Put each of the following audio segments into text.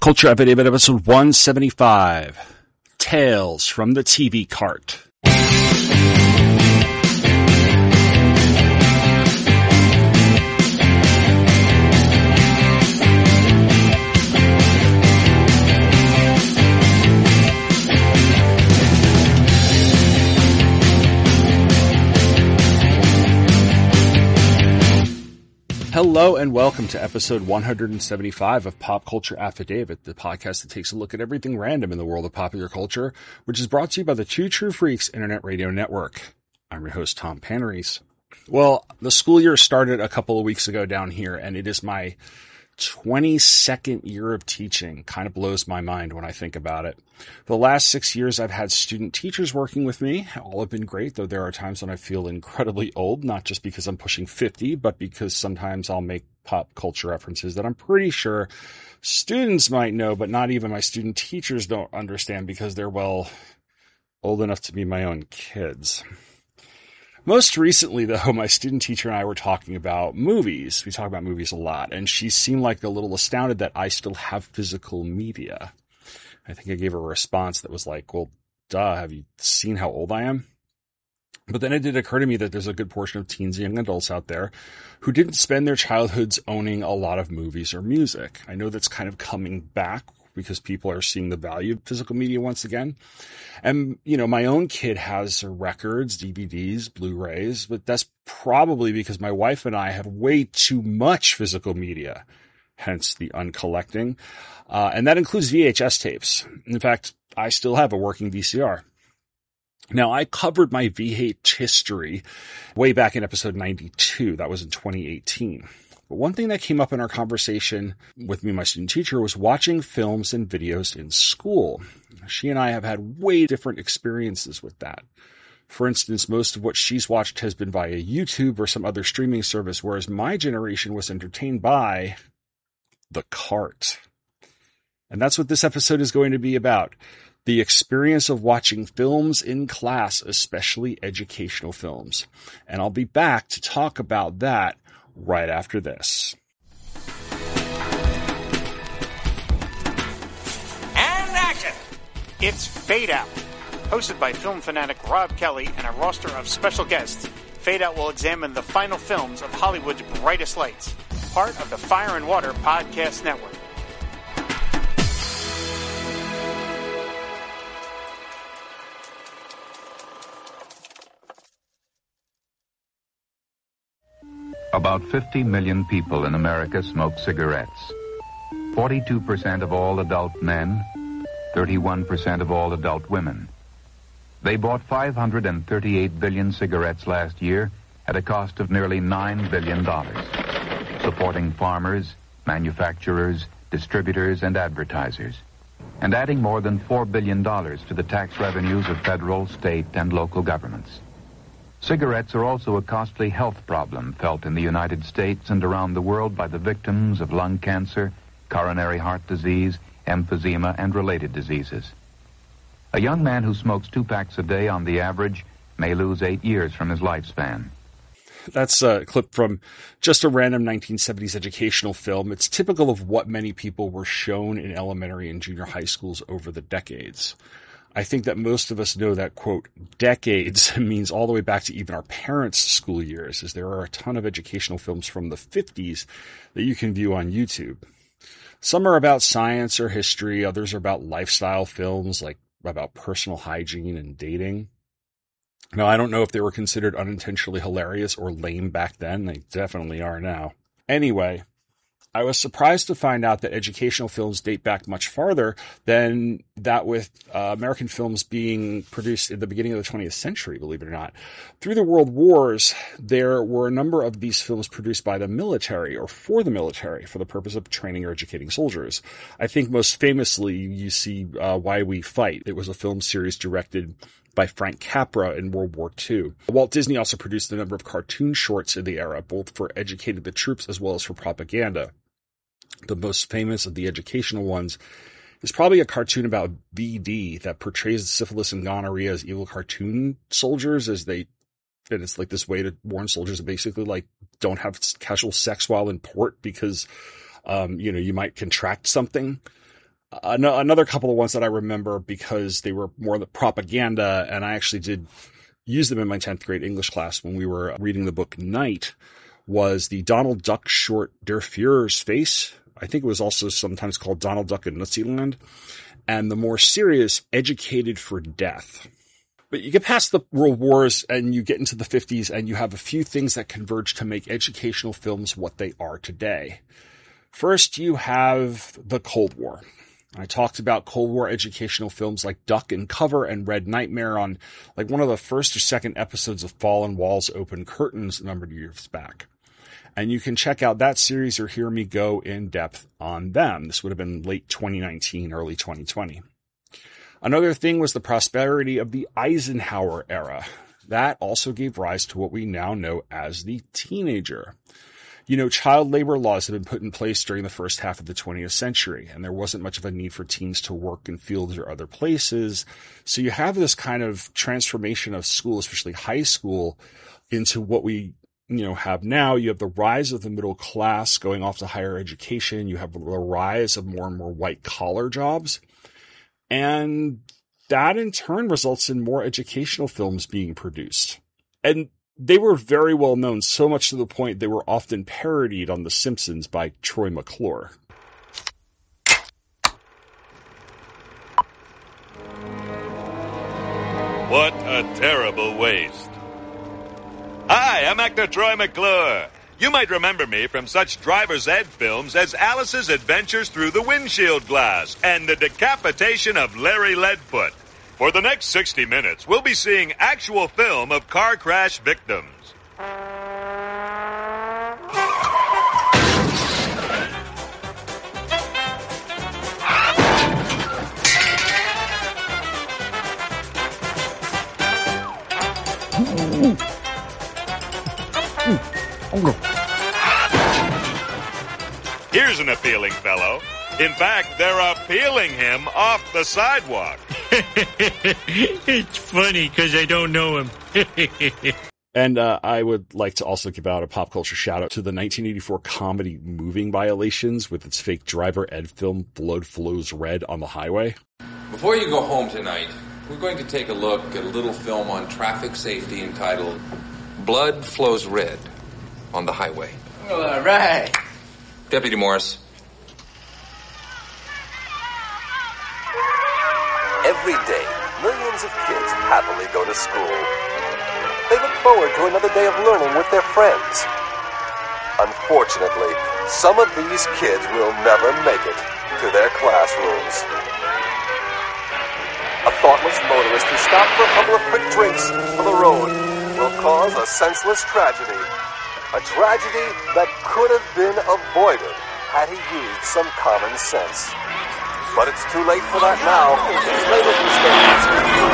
Culture Affidavit, episode 175. Tales from the TV Cart. Hello and welcome to episode 175 of Pop Culture Affidavit, the podcast that takes a look at everything random in the world of popular culture, which is brought to you by the Two True Freaks Internet Radio Network. I'm your host, Tom Panarese. Well, the school year started a couple of weeks ago down here, and it is my 22nd year of teaching. Kind of blows my mind when I think about it. For the last 6 years, I've had student teachers working with me. All have been great, though there are times when I feel incredibly old, not just because I'm pushing 50, but because sometimes I'll make pop culture references that I'm pretty sure students might know, but not even my student teachers don't understand because they're, well, old enough to be my own kids. Most recently, though, my student teacher and I were talking about movies. We talk about movies a lot, and she seemed like a little astounded that I still have physical media. I think I gave her a response that was like, well, duh, have you seen how old I am? But then it did occur to me that there's a good portion of teens and young adults out there who didn't spend their childhoods owning a lot of movies or music. I know that's kind of coming back because people are seeing the value of physical media once again. And, you know, my own kid has records, DVDs, Blu-rays, but that's probably because my wife and I have way too much physical media, hence the uncollecting. And that includes VHS tapes. In fact, I still have a working VCR. Now, I covered my VH history way back in episode 92. That was in 2018. But one thing that came up in our conversation with me and my student teacher was watching films and videos in school. She and I have had way different experiences with that. For instance, most of what she's watched has been via YouTube or some other streaming service, whereas my generation was entertained by the cart. And that's what this episode is going to be about. The experience of watching films in class, especially educational films. And I'll be back to talk about that right after this. And action! It's Fade Out. Hosted by film fanatic Rob Kelly and a roster of special guests, Fade Out will examine the final films of Hollywood's brightest lights, part of the Fire and Water Podcast Network. About 50 million people in America smoke cigarettes. 42% of all adult men, 31% of all adult women. They bought 538 billion cigarettes last year at a cost of nearly $9 billion, supporting farmers, manufacturers, distributors, and advertisers, and adding more than $4 billion to the tax revenues of federal, state, and local governments. Cigarettes are also a costly health problem felt in the United States and around the world by the victims of lung cancer, coronary heart disease, emphysema, and related diseases. A young man who smokes 2 packs a day on the average may lose 8 years from his lifespan. That's a clip from just a random 1970s educational film. It's typical of what many people were shown in elementary and junior high schools over the decades. I think that most of us know that, quote, decades means all the way back to even our parents' school years, as there are a ton of educational films from the 50s that you can view on YouTube. Some are about science or history. Others are about lifestyle films, like about personal hygiene and dating. Now, I don't know if they were considered unintentionally hilarious or lame back then. They definitely are now. Anyway, I was surprised to find out that educational films date back much farther than that, with American films being produced in the beginning of the 20th century, believe it or not. Through the World Wars, there were a number of these films produced by the military or for the military for the purpose of training or educating soldiers. I think most famously you see Why We Fight. It was a film series directed by Frank Capra in World War II. Walt Disney also produced a number of cartoon shorts in the era, both for educating the troops as well as for propaganda. The most famous of the educational ones is probably a cartoon about VD that portrays syphilis and gonorrhea as evil cartoon soldiers, and it's like this way to warn soldiers to basically like don't have casual sex while in port because, you might contract something. Another couple of ones that I remember because they were more the propaganda, and I actually did use them in my 10th grade English class when we were reading the book Night, was the Donald Duck short Der Führer's Face. I think it was also sometimes called Donald Duck in Nutsyland. And the more serious Educated for Death. But you get past the World Wars and you get into the 50s and you have a few things that converge to make educational films what they are today. First, you have the Cold War. I talked about Cold War educational films like Duck and Cover and Red Nightmare on like one of the first or second episodes of Fallen Walls, Open Curtains a number of years back. And you can check out that series or hear me go in depth on them. This would have been late 2019, early 2020. Another thing was the prosperity of the Eisenhower era. That also gave rise to what we now know as the teenager. You know, child labor laws had been put in place during the first half of the 20th century, and there wasn't much of a need for teens to work in fields or other places. So you have this kind of transformation of school, especially high school, into what we have now. You have the rise of the middle class going off to higher education. You have the rise of more and more white collar jobs. And that in turn results in more educational films being produced. And they were very well known, so much to the point they were often parodied on The Simpsons by Troy McClure. What a terrible waste. Hi, I'm actor Troy McClure. You might remember me from such driver's ed films as Alice's Adventures Through the Windshield Glass and The Decapitation of Larry Leadfoot. For the next 60 minutes, we'll be seeing actual film of car crash victims. Here's an appealing fellow. In fact, they're appealing him off the sidewalk. It's funny because I don't know him. And I would like to also give out a pop culture shout out to the 1984 comedy Moving Violations with its fake driver ed film Blood Flows Red on the Highway. Before you go home tonight, we're going to take a look at a little film on traffic safety entitled Blood Flows Red on the Highway. Well, all right. Deputy Morris. Every day, millions of kids happily go to school. They look forward to another day of learning with their friends. Unfortunately, some of these kids will never make it to their classrooms. A thoughtless motorist who stopped for a couple of quick drinks on the road will cause a senseless tragedy. A tragedy that could have been avoided had he used some common sense. But it's too late for that now. His latest mistakes.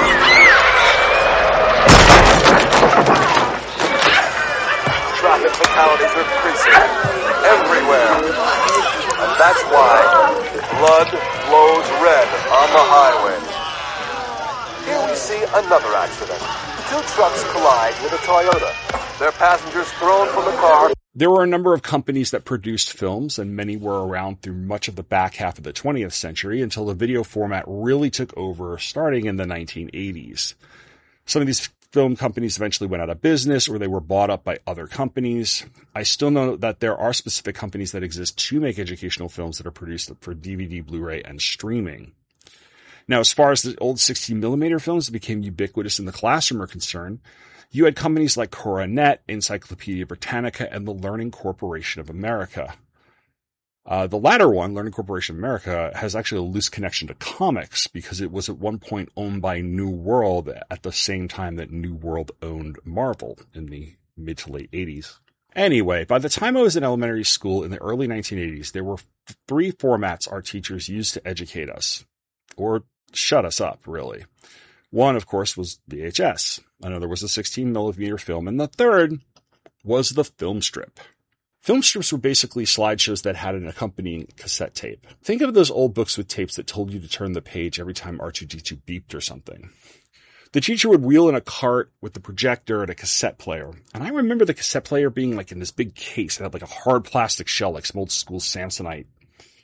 Traffic fatalities are increasing everywhere. And that's why blood flows red on the highway. Here we see another accident. Two trucks collide with a Toyota. Their passengers thrown from the car. There were a number of companies that produced films, and many were around through much of the back half of the 20th century until the video format really took over starting in the 1980s. Some of these film companies eventually went out of business or they were bought up by other companies. I still know that there are specific companies that exist to make educational films that are produced for DVD, Blu-ray, and streaming. Now, as far as the old 16mm films that became ubiquitous in the classroom are concerned, you had companies like Coronet, Encyclopedia Britannica, and the Learning Corporation of America. The latter one, Learning Corporation of America, has actually a loose connection to comics because it was at one point owned by New World at the same time that New World owned Marvel in the mid to late 80s. Anyway, by the time I was in elementary school in the early 1980s, there were three formats our teachers used to educate us, or shut us up, really. One, of course, was VHS. Another was a 16mm film. And the third was the film strip. Film strips were basically slideshows that had an accompanying cassette tape. Think of those old books with tapes that told you to turn the page every time R2-D2 beeped or something. The teacher would wheel in a cart with the projector and a cassette player. And I remember the cassette player being like in this big case. It had like a hard plastic shell, like some old school Samsonite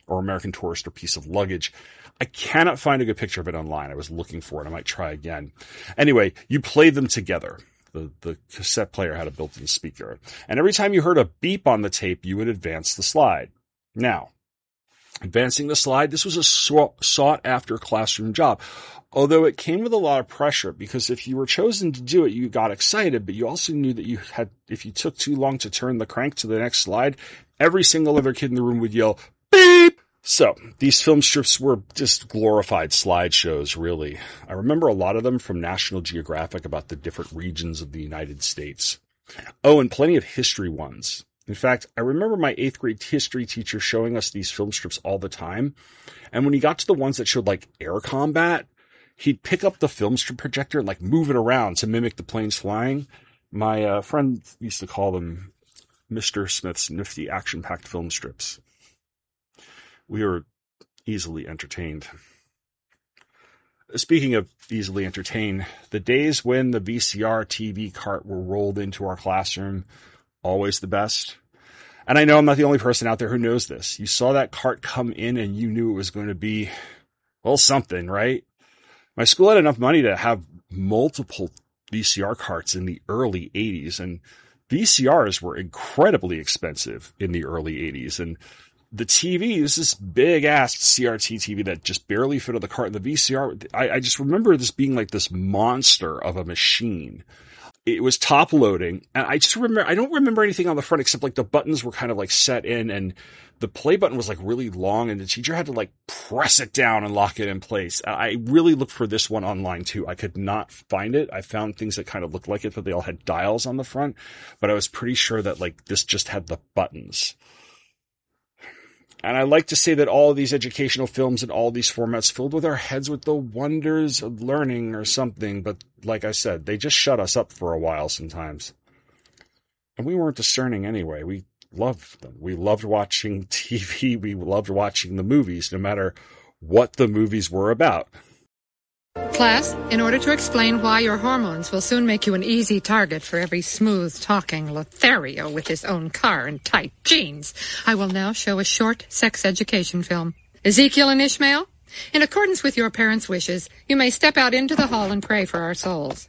or American Tourister piece of luggage. I cannot find a good picture of it online. I was looking for it. I might try again. Anyway, you played them together. The cassette player had a built-in speaker. And every time you heard a beep on the tape, you would advance the slide. Now, advancing the slide, this was a sought-after classroom job. Although it came with a lot of pressure, because if you were chosen to do it, you got excited, but you also knew that if you took too long to turn the crank to the next slide, every single other kid in the room would yell, beep! So, these film strips were just glorified slideshows, really. I remember a lot of them from National Geographic about the different regions of the United States. Oh, and plenty of history ones. In fact, I remember my 8th grade history teacher showing us these film strips all the time. And when he got to the ones that showed like air combat, he'd pick up the film strip projector and like move it around to mimic the planes flying. My friend used to call them Mr. Smith's nifty action-packed film strips. We were easily entertained. Speaking of easily entertained, the days when the VCR TV cart were rolled into our classroom, always the best. And I know I'm not the only person out there who knows this. You saw that cart come in and you knew it was going to be, well, something, right? My school had enough money to have multiple VCR carts in the early 80s, and VCRs were incredibly expensive in the early 80s. And the TV is this big-ass CRT TV that just barely fit on the cart. And the VCR, I just remember this being like this monster of a machine. It was top-loading, and I don't remember anything on the front except like the buttons were kind of like set in, and the play button was like really long, and the teacher had to like press it down and lock it in place. I really looked for this one online too. I could not find it. I found things that kind of looked like it, but they all had dials on the front, but I was pretty sure that like this just had the buttons. And I like to say that all of these educational films and all these formats filled with our heads with the wonders of learning or something. But like I said, they just shut us up for a while sometimes. And we weren't discerning anyway. We loved them. We loved watching TV. We loved watching the movies, no matter what the movies were about. Class, in order to explain why your hormones will soon make you an easy target for every smooth-talking Lothario with his own car and tight jeans, I will now show a short sex education film. Ezekiel and Ishmael, in accordance with your parents' wishes, you may step out into the hall and pray for our souls.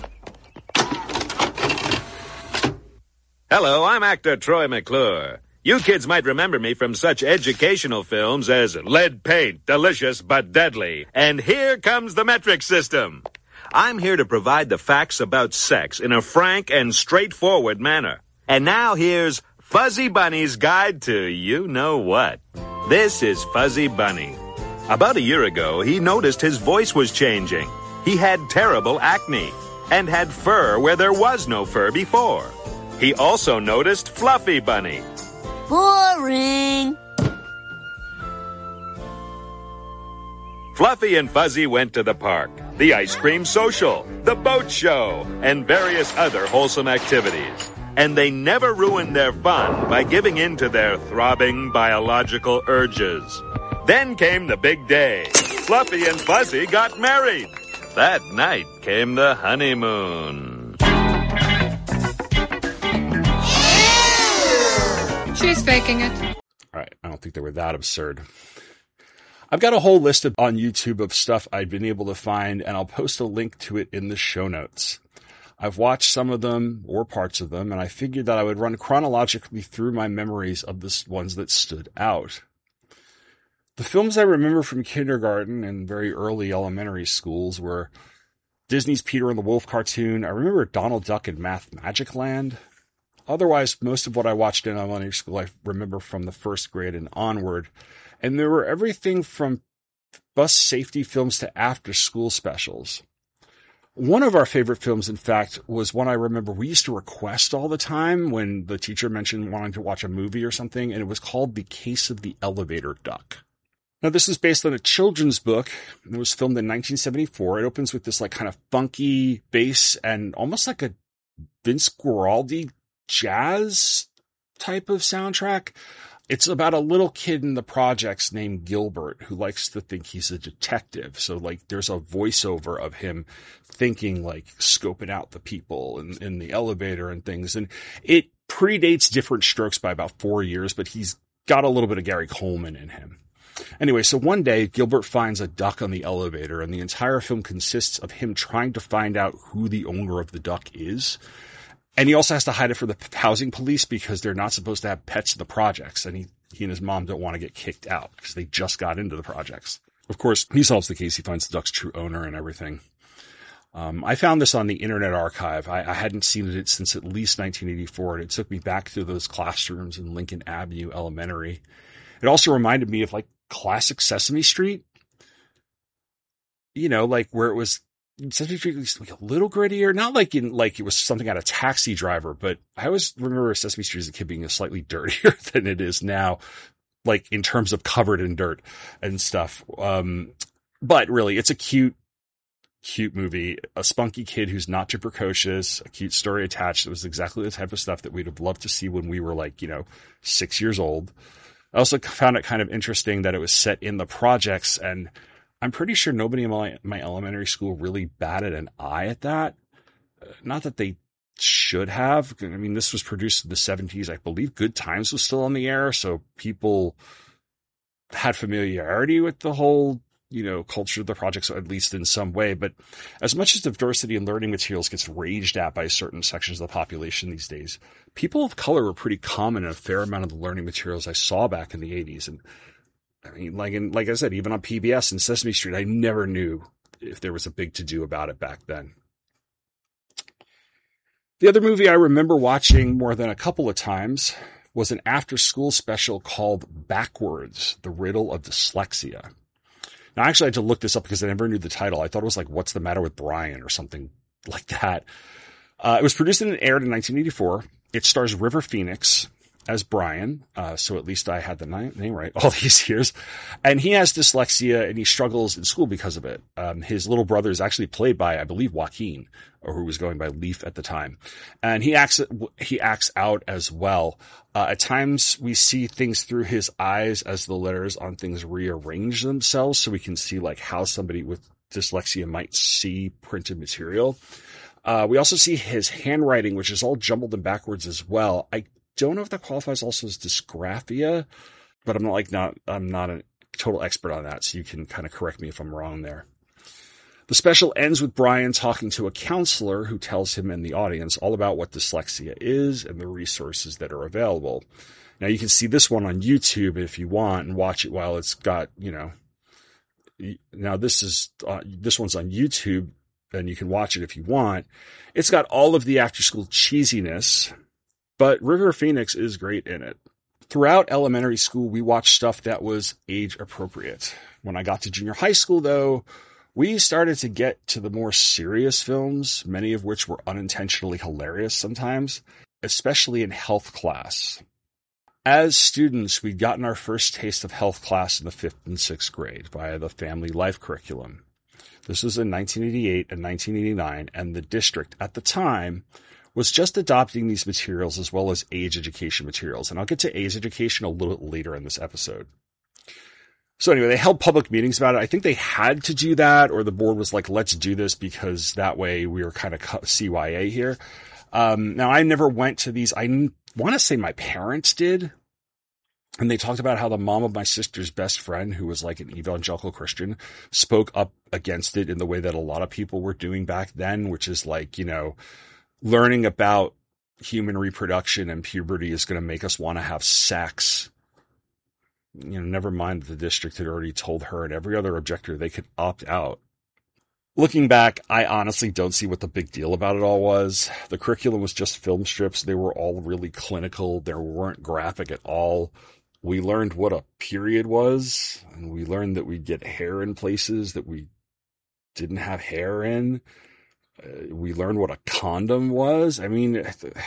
Hello, I'm actor Troy McClure. You kids might remember me from such educational films as Lead Paint, Delicious but Deadly, and Here Comes the Metric System. I'm here to provide the facts about sex in a frank and straightforward manner. And now here's Fuzzy Bunny's Guide to You-Know-What. This is Fuzzy Bunny. About a year ago, he noticed his voice was changing. He had terrible acne and had fur where there was no fur before. He also noticed Fluffy Bunny. Boring. Fluffy and Fuzzy went to the park, the ice cream social, the boat show, and various other wholesome activities. And they never ruined their fun by giving in to their throbbing biological urges. Then came the big day. Fluffy and Fuzzy got married. That night came the honeymoon. She's faking it. All right, I don't think they were that absurd. I've got a whole list on YouTube of stuff I've been able to find, and I'll post a link to it in the show notes. I've watched some of them, or parts of them, and I figured that I would run chronologically through my memories of the ones that stood out. The films I remember from kindergarten and very early elementary schools were Disney's Peter and the Wolf cartoon. I remember Donald Duck and Math Magic Land. Otherwise, most of what I watched in elementary school I remember from the first grade and onward. And there were everything from bus safety films to after-school specials. One of our favorite films, in fact, was one I remember we used to request all the time when the teacher mentioned wanting to watch a movie or something, and it was called The Case of the Elevator Duck. Now, this is based on a children's book. It was filmed in 1974. It opens with this like kind of funky bass and almost like a Vince Guaraldi jazz type of soundtrack. It's about a little kid in the projects named Gilbert who likes to think he's a detective. So like there's a voiceover of him thinking like scoping out the people in the elevator and things. And it predates Different Strokes by about 4 years, but he's got a little bit of Gary Coleman in him. Anyway, so one day Gilbert finds a duck on the elevator, and the entire film consists of him trying to find out who the owner of the duck is. And he also has to hide it from the housing police because they're not supposed to have pets in the projects. And he and his mom don't want to get kicked out because they just got into the projects. Of course, he solves the case. He finds the duck's true owner and everything. I found this on the Internet Archive. I hadn't seen it since at least 1984, and it took me back to those classrooms in Lincoln Avenue Elementary. It also reminded me of like classic Sesame Street. You know, like where it was, Sesame Street was like a little grittier, not like it was something out of Taxi Driver, but I always remember Sesame Street as a kid being slightly dirtier than it is now, like in terms of covered in dirt and stuff. But really, it's a cute movie, a spunky kid who's not too precocious, a cute story attached. It was exactly the type of stuff that we'd have loved to see when we were 6 years old. I also found it kind of interesting that it was set in the projects, and I'm pretty sure nobody in my elementary school really batted an eye at that. Not that they should have. I mean, this was produced in the 70s. I believe Good Times was still on the air, so people had familiarity with the whole culture of the project, so at least in some way. But as much as diversity in learning materials gets raged at by certain sections of the population these days, people of color were pretty common in a fair amount of the learning materials I saw back in the 80s. And I mean, like I said, even on PBS and Sesame Street, I never knew if there was a big to-do about it back then. The other movie I remember watching more than a couple of times was an after-school special called Backwards, The Riddle of Dyslexia. Now, I actually had to look this up because I never knew the title. I thought it was like, What's the Matter with Brian or something like that. It was produced and aired in 1984. It stars River Phoenix as Brian. So at least I had the name right all these years. And he has dyslexia and he struggles in school because of it. His little brother is actually played by, I believe, Joaquin, or who was going by Leaf at the time. And he acts out as well. At times we see things through his eyes as the letters on things rearrange themselves, so we can see like how somebody with dyslexia might see printed material. We also see his handwriting, which is all jumbled and backwards as well. I don't know if that qualifies also as dysgraphia, but I'm not a total expert on that, so you can kind of correct me if I'm wrong there. The special ends with Brian talking to a counselor who tells him and the audience all about what dyslexia is and the resources that are available. Now, you can see this one on YouTube if you want and watch it while it's got, now this one's on YouTube and you can watch it if you want. It's got all of the after-school cheesiness, but River Phoenix is great in it. Throughout elementary school, we watched stuff that was age appropriate. When I got to junior high school, though, we started to get to the more serious films, many of which were unintentionally hilarious sometimes, especially in health class. As students, we'd gotten our first taste of health class in the 5th and 6th grade via the Family Life curriculum. This was in 1988 and 1989, and the district at the time was just adopting these materials as well as age education materials. And I'll get to age education a little bit later in this episode. So anyway, they held public meetings about it. I think they had to do that, or the board was like, let's do this because that way we were kind of CYA here. Now, I never went to these. I want to say my parents did. And they talked about how the mom of my sister's best friend, who was like an evangelical Christian, spoke up against it in the way that a lot of people were doing back then, which is like, learning about human reproduction and puberty is going to make us want to have sex. Never mind that the district had already told her and every other objector they could opt out. Looking back, I honestly don't see what the big deal about it all was. The curriculum was just film strips. They were all really clinical. They weren't graphic at all. We learned what a period was, and we learned that we'd get hair in places that we didn't have hair in. We learned what a condom was. I mean,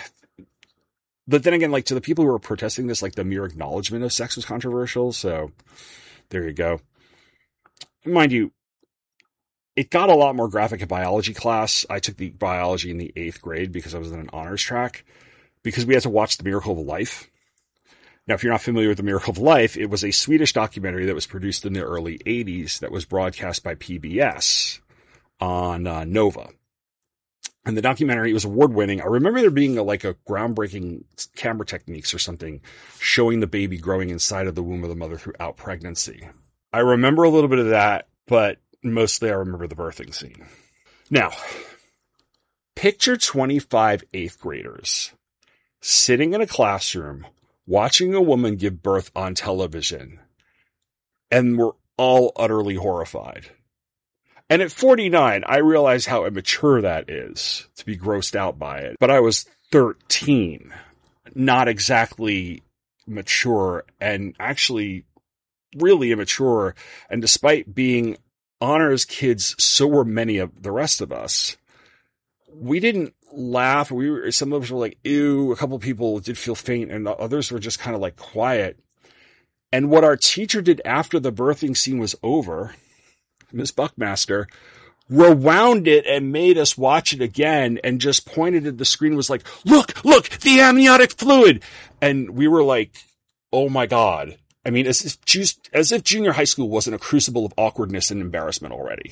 but then again, to the people who were protesting this, the mere acknowledgement of sex was controversial. So there you go. Mind you, it got a lot more graphic in biology class. I took the biology in the 8th grade because I was in an honors track, because we had to watch The Miracle of Life. Now, if you're not familiar with The Miracle of Life, it was a Swedish documentary that was produced in the early 80s that was broadcast by PBS on Nova. And the documentary was award-winning. I remember there being a groundbreaking camera techniques or something showing the baby growing inside of the womb of the mother throughout pregnancy. I remember a little bit of that, but mostly I remember the birthing scene. Now, picture 25 eighth graders sitting in a classroom watching a woman give birth on television, and we're all utterly horrified. And at 49, I realize how immature that is to be grossed out by it. But I was 13, not exactly mature, and actually really immature. And despite being honors kids, so were many of the rest of us. We didn't laugh. Some of us were like, ew. A couple of people did feel faint, and others were just kind of like quiet. And what our teacher did after the birthing scene was over, Miss Buckmaster, rewound it and made us watch it again and just pointed at the screen, was like, look, the amniotic fluid. And we were like, oh my God. I mean, as if junior high school wasn't a crucible of awkwardness and embarrassment already.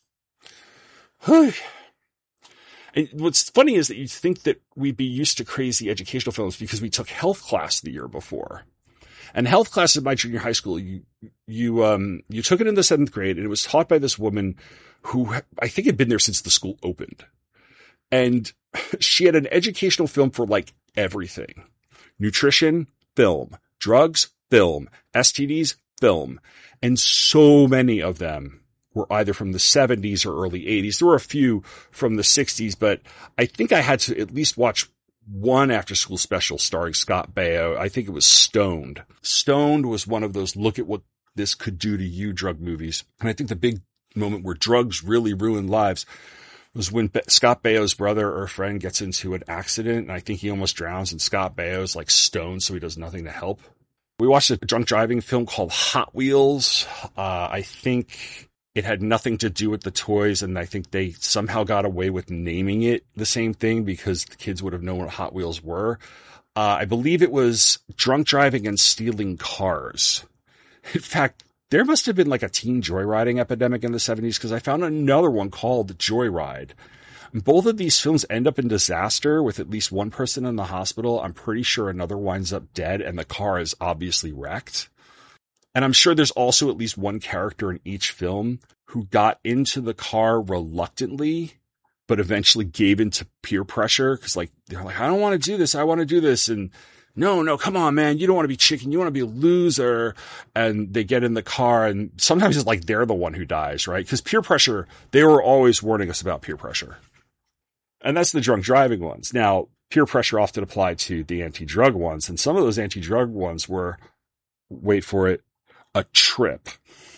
And what's funny is that you think that we'd be used to crazy educational films because we took health class the year before. And health class at my junior high school, you took it in the 7th grade, and it was taught by this woman who I think had been there since the school opened. And she had an educational film for like everything. Nutrition, film. Drugs, film. STDs, film. And so many of them were either from the 70s or early 80s. There were a few from the 60s, but I think I had to at least watch one after school special starring Scott Baio. I think it was Stoned. Stoned was one of those look at what this could do to you drug movies. And I think the big moment where drugs really ruined lives was when Scott Baio's brother or friend gets into an accident, and I think he almost drowns, and Scott Baio's like stoned, so he does nothing to help. We watched a drunk driving film called Hot Wheels. I think it had nothing to do with the toys, and I think they somehow got away with naming it the same thing because the kids would have known what Hot Wheels were. I believe it was Drunk Driving and Stealing Cars. In fact, there must have been like a teen joyriding epidemic in the 70s, because I found another one called Joyride. Both of these films end up in disaster with at least one person in the hospital. I'm pretty sure another winds up dead, and the car is obviously wrecked. And I'm sure there's also at least one character in each film who got into the car reluctantly, but eventually gave into peer pressure. Cause they're like, I don't want to do this. I want to do this. And no, come on, man. You don't want to be chicken. You want to be a loser. And they get in the car, and sometimes it's like they're the one who dies, right? Cause peer pressure, they were always warning us about peer pressure. And that's the drunk driving ones. Now, peer pressure often applied to the anti-drug ones. And some of those anti-drug ones were, wait for it, a trip.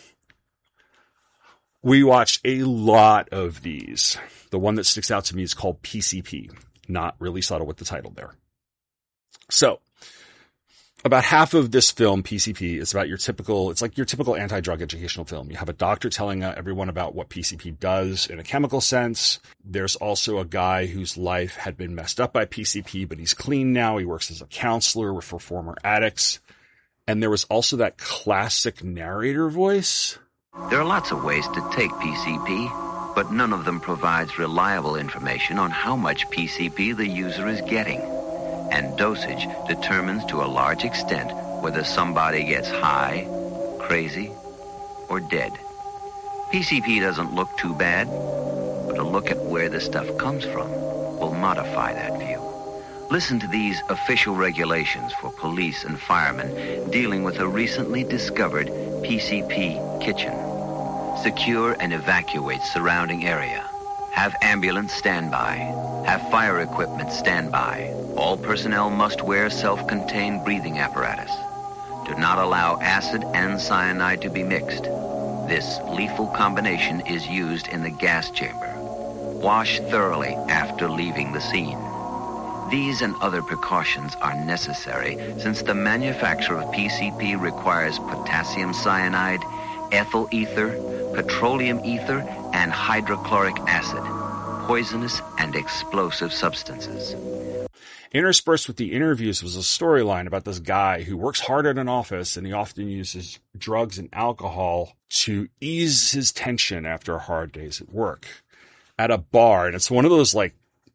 We watched a lot of these. The one that sticks out to me is called PCP. Not really subtle with the title there. So, about half of this film, PCP, is about it's like your typical anti-drug educational film. You have a doctor telling everyone about what PCP does in a chemical sense. There's also a guy whose life had been messed up by PCP, but he's clean now. He works as a counselor for former addicts. And there was also that classic narrator voice. There are lots of ways to take PCP, but none of them provides reliable information on how much PCP the user is getting. And dosage determines to a large extent whether somebody gets high, crazy, or dead. PCP doesn't look too bad, but a look at where the stuff comes from will modify that view. Listen to these official regulations for police and firemen dealing with a recently discovered PCP kitchen. Secure and evacuate surrounding area. Have ambulance standby. Have fire equipment standby. All personnel must wear self-contained breathing apparatus. Do not allow acid and cyanide to be mixed. This lethal combination is used in the gas chamber. Wash thoroughly after leaving the scene. These and other precautions are necessary since the manufacture of PCP requires potassium cyanide, ethyl ether, petroleum ether, and hydrochloric acid, poisonous and explosive substances. Interspersed with the interviews was a storyline about this guy who works hard at an office, and he often uses drugs and alcohol to ease his tension after hard days at work at a bar. And it's one of those like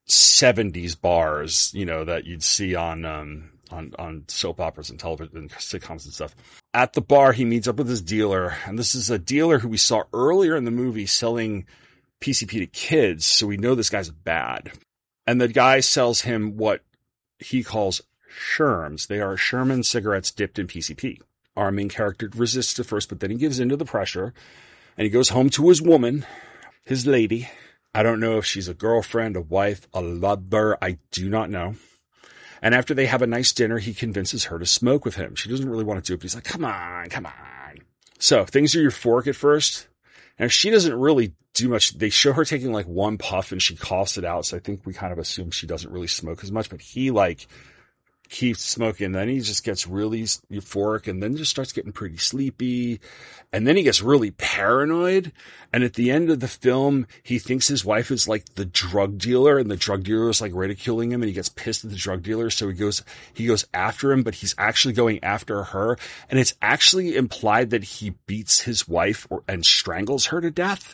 70s bars, you know, that you'd see on soap operas and television sitcoms and stuff. At the bar, he meets up with his dealer, and this is a dealer who we saw earlier in the movie selling PCP to kids, so we know this guy's bad. And the guy sells him what he calls Sherms. They are Sherman cigarettes dipped in PCP. Our main character resists at first, but then he gives in to the pressure, and he goes home to his woman, his lady. I don't know if she's a girlfriend, a wife, a lover. I do not know. And after they have a nice dinner, he convinces her to smoke with him. She doesn't really want to do it, but he's like, come on. So things are euphoric at first. And she doesn't really do much. They show her taking like one puff and she coughs it out. So I think we kind of assume she doesn't really smoke as much, but he like keeps smoking. Then he just gets really euphoric and then just starts getting pretty sleepy. And then he gets really paranoid. And at the end of the film, he thinks his wife is like the drug dealer, and the drug dealer is like ridiculing him, and he gets pissed at the drug dealer. So he goes after him, but he's actually going after her. And it's actually implied that he beats his wife and strangles her to death.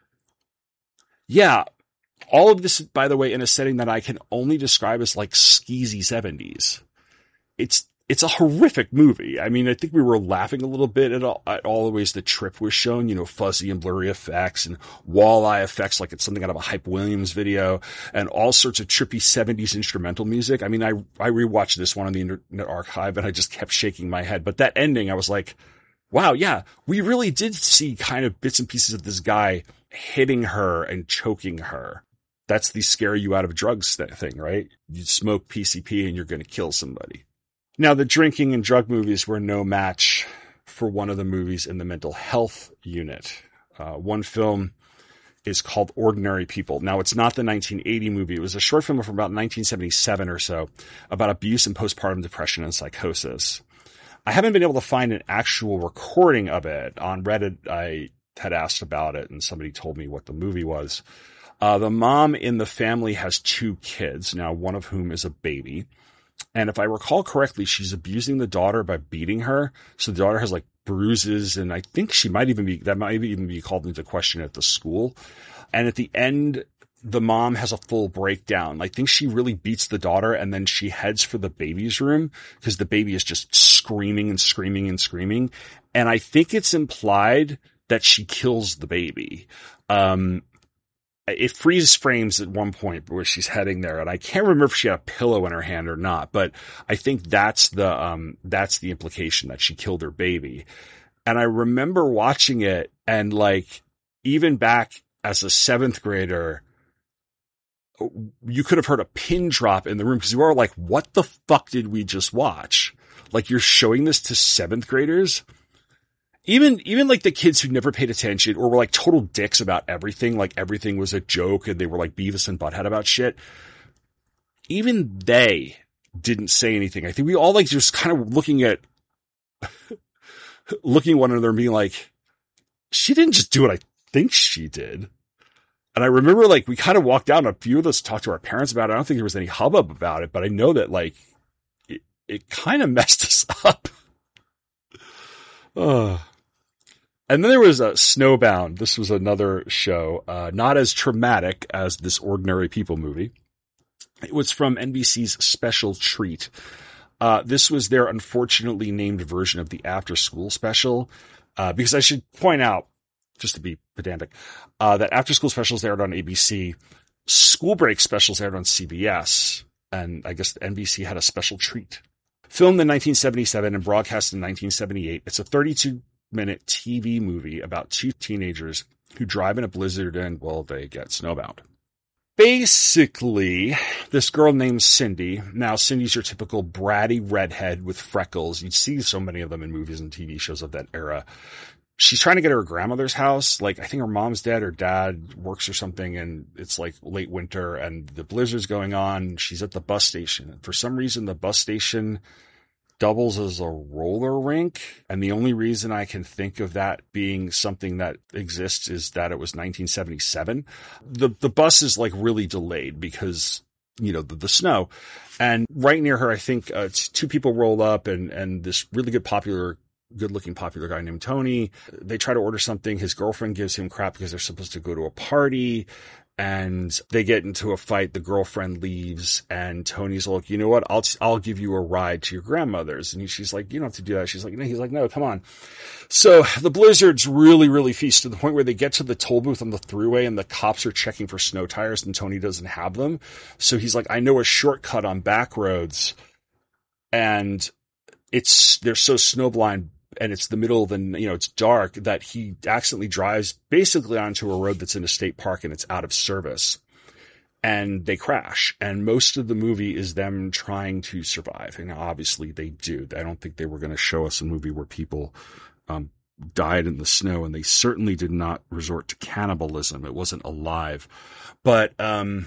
Yeah. All of this, by the way, in a setting that I can only describe as like skeezy 70s. It's a horrific movie. I mean, I think we were laughing a little bit at all the ways the Trip was shown, you know, fuzzy and blurry effects and walleye effects like it's something out of a Hype Williams video, and all sorts of trippy 70s instrumental music. I mean, I rewatched this one on the Internet Archive and I just kept shaking my head. But that ending, I was like, wow, yeah, we really did see kind of bits and pieces of this guy hitting her and choking her. That's the scare you out of drugs thing, right? You smoke PCP and you're going to kill somebody. Now, the drinking and drug movies were no match for one of the movies in the mental health unit. One film is called Ordinary People. Now, it's not the 1980 movie. It was a short film from about 1977 or so about abuse and postpartum depression and psychosis. I haven't been able to find an actual recording of it. On Reddit, I had asked about it and somebody told me what the movie was. The mom in the family has 2 kids, now one of whom is a baby. And if I recall correctly, she's abusing the daughter by beating her. So the daughter has like bruises, and I think that might even be called into question at the school. And at the end, the mom has a full breakdown. I think she really beats the daughter, and then she heads for the baby's room because the baby is just screaming and screaming and screaming. And I think it's implied that she kills the baby. It freeze frames at one point where she's heading there, and I can't remember if she had a pillow in her hand or not, but I think that's the implication, that she killed her baby. And I remember watching it, and like, even back as a 7th grader, you could have heard a pin drop in the room because you were like, what the fuck did we just watch? Like, you're showing this to 7th graders? Even like the kids who never paid attention or were like total dicks about everything, like everything was a joke and they were like Beavis and Butthead about shit. Even they didn't say anything. I think we all like just kind of looking at one another and being like, she didn't just do what I think she did. And I remember like we kind of walked out and a few of us talked to our parents about it. I don't think there was any hubbub about it, but I know that like it kind of messed us up. And then there was Snowbound. This was another show, not as traumatic as this Ordinary People movie. It was from NBC's Special Treat. This was their unfortunately named version of the After School Special, because I should point out, just to be pedantic, that After School Specials aired on ABC. School Break Specials aired on CBS. And I guess NBC had a Special Treat. Filmed in 1977 and broadcast in 1978, it's a 32-minute TV movie about 2 teenagers who drive in a blizzard and, well, they get snowbound. Basically, this girl named Cindy. Now, Cindy's your typical bratty redhead with freckles. You'd see so many of them in movies and TV shows of that era. She's trying to get to her grandmother's house. Like, I think her mom's dead, her dad works or something, and it's like late winter and the blizzard's going on. She's at the bus station. And for some reason, the bus station doubles as a roller rink. And the only reason I can think of that being something that exists is that it was 1977. The bus is like really delayed because, you know, the snow. And right near her, I think 2 people roll up and this really good-looking popular guy named Tony. They try to order something. His girlfriend gives him crap because they're supposed to go to a party. and they get into a fight. The girlfriend leaves, and Tony's like, you know what? I'll give you a ride to your grandmother's. And she's like, you don't have to do that. She's like, no. He's like, no, come on. So the blizzards really, really feast to the point where they get to the toll booth on the thruway, and the cops are checking for snow tires, and Tony doesn't have them. So he's like, I know a shortcut on back roads, and they're so snowblind, and it's the middle of it's dark, that he accidentally drives basically onto a road that's in a state park and it's out of service, and they crash. And most of the movie is them trying to survive. And obviously they do. I don't think they were going to show us a movie where people died in the snow, and they certainly did not resort to cannibalism. It wasn't alive. But I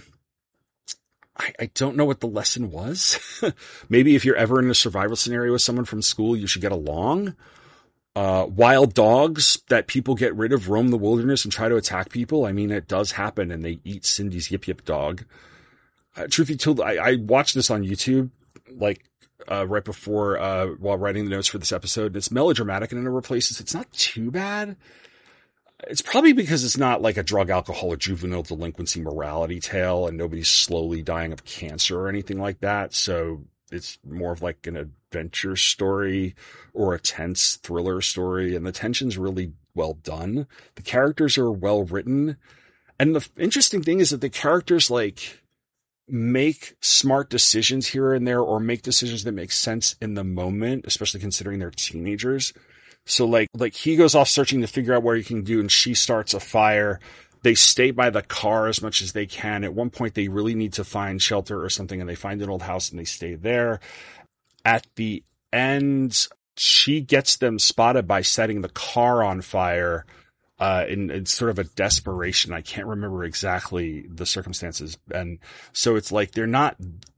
don't know what the lesson was. Maybe if you're ever in a survival scenario with someone from school, you should get along. Wild dogs that people get rid of roam the wilderness and try to attack people. I mean, it does happen, and they eat Cindy's Yip Yip dog. Truth be told, I watched this on YouTube, right before, while writing the notes for this episode. It's melodramatic in a number of places. It's not too bad. It's probably because it's not like a drug, alcohol, or juvenile delinquency morality tale, and nobody's slowly dying of cancer or anything like that. So it's more of like an adventure story or a tense thriller story. And the tension's really well done. The characters are well written. And the interesting thing is that the characters make smart decisions here and there, or make decisions that make sense in the moment, especially considering they're teenagers. So like he goes off searching to figure out what he can do, and she starts a fire. They stay by the car as much as they can. At one point, they really need to find shelter or something, and they find an old house and they stay there. At the end, she gets them spotted by setting the car on fire, in sort of a desperation. I can't remember exactly the circumstances. And so it's like, they're not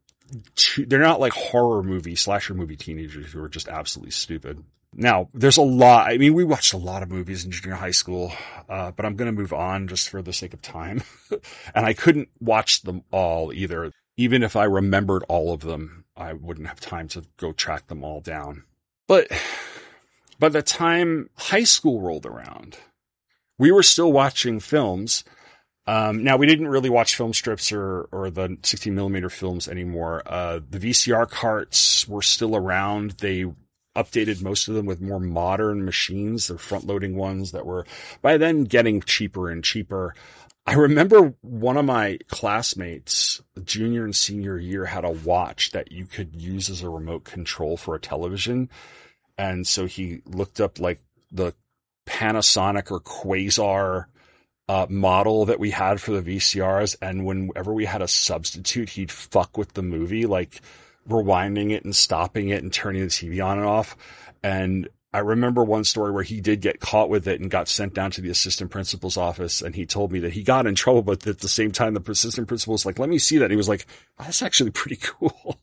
like horror movie, slasher movie teenagers who are just absolutely stupid. Now, there's a lot. I mean, we watched a lot of movies in junior high school, but I'm going to move on just for the sake of time. And I couldn't watch them all either. Even if I remembered all of them, I wouldn't have time to go track them all down. But by the time high school rolled around, we were still watching films. Now, we didn't really watch film strips or the 16 millimeter films anymore. The VCR carts were still around. They updated most of them with more modern machines, the front-loading ones that were by then getting cheaper and cheaper. I remember one of my classmates, junior and senior year, had a watch that you could use as a remote control for a television. And so he looked up the Panasonic or Quasar model that we had for the VCRs. And whenever we had a substitute, he'd fuck with the movie, rewinding it and stopping it and turning the TV on and off. And I remember one story where he did get caught with it and got sent down to the assistant principal's office. And he told me that he got in trouble, but at the same time, the assistant principal was like, let me see that. And he was like, oh, that's actually pretty cool.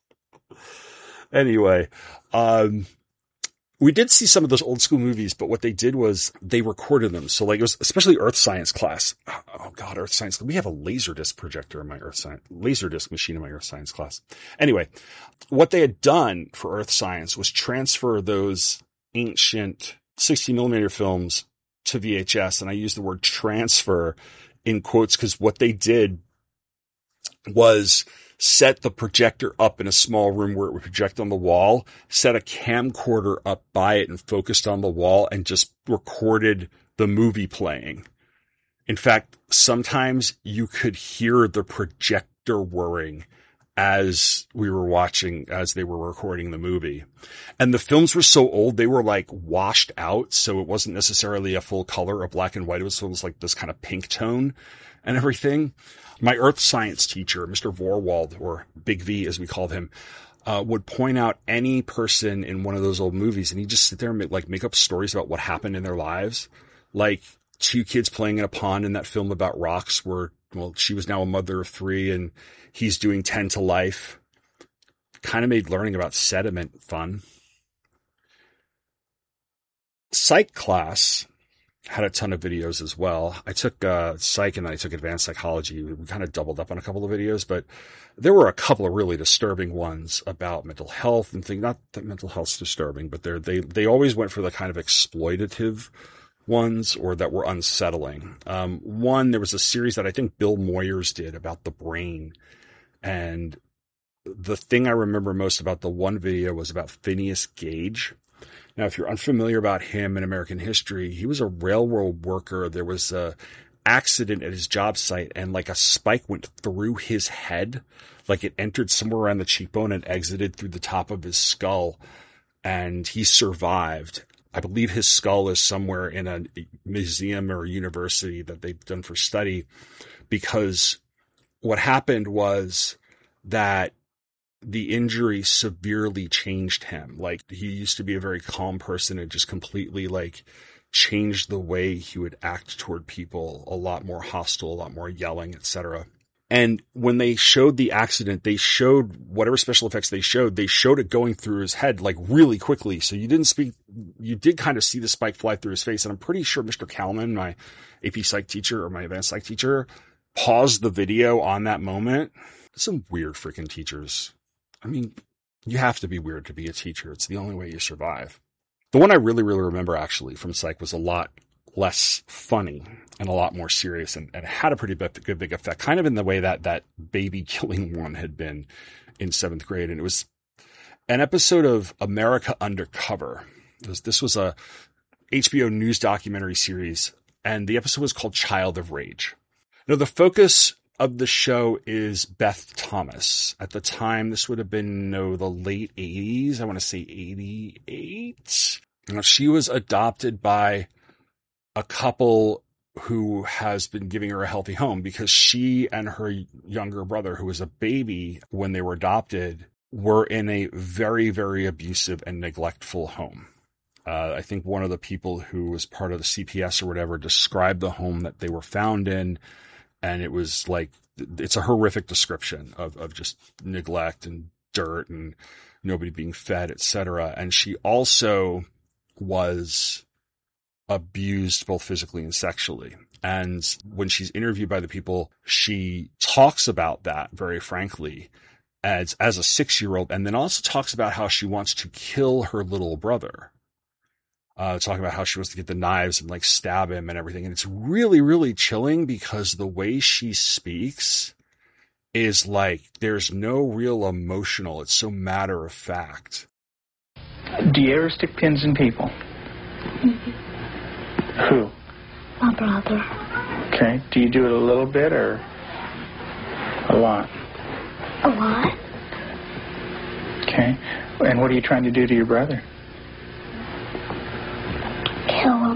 Anyway, we did see some of those old school movies, but what they did was they recorded them. So it was especially Earth Science class. Oh God, Earth Science. We have a Laserdisc projector in my Laserdisc machine in my Earth Science class. Anyway, what they had done for Earth Science was transfer those ancient 60 millimeter films to VHS. And I use the word transfer in quotes because what they did was set the projector up in a small room where it would project on the wall, set a camcorder up by it and focused on the wall and just recorded the movie playing. In fact, sometimes you could hear the projector whirring as we were watching, as they were recording the movie. And the films were so old, they were washed out. So it wasn't necessarily a full color or black and white. It was this kind of pink tone and everything. My Earth Science teacher, Mr. Vorwald, or Big V as we called him, would point out any person in one of those old movies, and he'd just sit there and make up stories about what happened in their lives. Like two kids playing in a pond in that film about rocks where, she was now a mother of 3 and he's doing 10 to life. Kind of made learning about sediment fun. Psych class had a ton of videos as well. I took psych and then I took advanced psychology. We kind of doubled up on a couple of videos, but there were a couple of really disturbing ones about mental health and things. Not that mental health's disturbing, but they always went for the kind of exploitative ones or that were unsettling. One, there was a series that I think Bill Moyers did about the brain. And the thing I remember most about the one video was about Phineas Gage. Now, if you're unfamiliar about him in American history, he was a railroad worker. There was a accident at his job site and like a spike went through his head. Like it entered somewhere around the cheekbone and exited through the top of his skull. And he survived. I believe his skull is somewhere in a museum or a university that they've done for study, because what happened was that the injury severely changed him. Like he used to be a very calm person and just completely like changed the way he would act toward people, a lot more hostile, a lot more yelling, etc. And when they showed the accident, they showed whatever special effects they showed it going through his head like really quickly. So you did kind of see the spike fly through his face. And I'm pretty sure Mr. Kalman, my AP Psych teacher or my advanced psych teacher, paused the video on that moment. Some weird freaking teachers. I mean, you have to be weird to be a teacher. It's the only way you survive. The one I really, really remember actually from Psych was a lot less funny and a lot more serious and had a pretty good big effect, kind of in the way that baby killing one had been in 7th grade. And it was an episode of America Undercover. This was a HBO news documentary series, and the episode was called Child of Rage. Now, the focus of the show is Beth Thomas. At the time, this would have been, the late 80s. I want to say 88. Now, she was adopted by a couple who has been giving her a healthy home because she and her younger brother, who was a baby when they were adopted, were in a very, very abusive and neglectful home. I think one of the people who was part of the CPS or whatever described the home that they were found in. And it was like, it's a horrific description of just neglect and dirt and nobody being fed, etc. And she also was abused both physically and sexually. And when she's interviewed by the people, she talks about that very frankly as a 6-year-old, and then also talks about how she wants to kill her little brother. Talking about how she wants to get the knives and like stab him and everything. And it's really, really chilling because the way she speaks is like, there's no real emotional. It's so matter of fact. Do you ever stick pins in people? Mm-hmm. Who? My brother. Okay. Do you do it a little bit or a lot? A lot. Okay. And what are you trying to do to your brother? Kill him.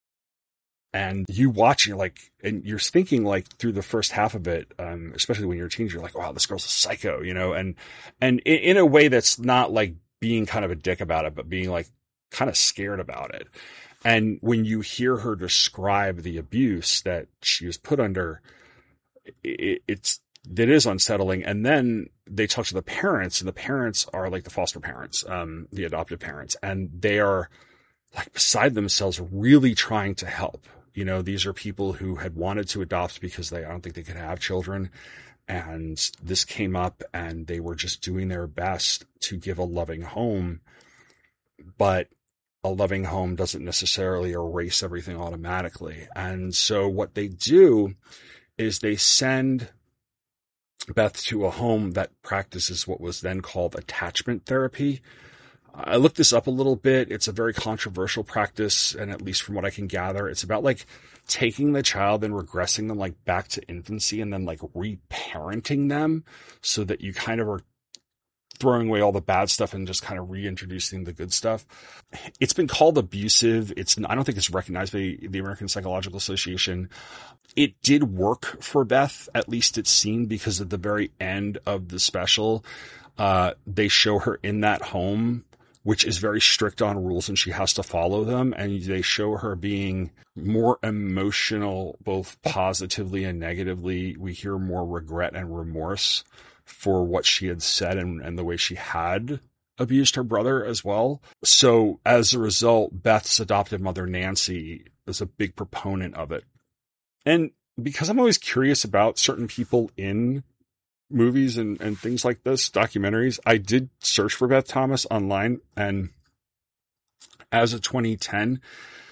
And you watch, and you're thinking like through the first half of it, especially when you're a teenager, you're like, wow, this girl's a psycho, and in a way that's not like being kind of a dick about it, but being like kind of scared about it. And when you hear her describe the abuse that she was put under, that is unsettling. And then they talk to the parents, and the parents are like the foster parents, the adoptive parents, and they are like beside themselves, really trying to help. These are people who had wanted to adopt because I don't think they could have children. And this came up and they were just doing their best to give a loving home. But a loving home doesn't necessarily erase everything automatically. And so what they do is they send Beth to a home that practices what was then called attachment therapy. I looked this up a little bit. It's a very controversial practice. And at least from what I can gather, it's about like taking the child and regressing them like back to infancy and then like reparenting them so that you kind of are throwing away all the bad stuff and just kind of reintroducing the good stuff. It's been called abusive. I don't think it's recognized by the American Psychological Association. It did work for Beth, at least it seemed, because at the very end of the special, they show her in that home, which is very strict on rules and she has to follow them. And they show her being more emotional, both positively and negatively. We hear more regret and remorse for what she had said and the way she had abused her brother as well. So as a result, Beth's adoptive mother, Nancy, is a big proponent of it. And because I'm always curious about certain people in movies and things like this, documentaries, I did search for Beth Thomas online. And as of 2010,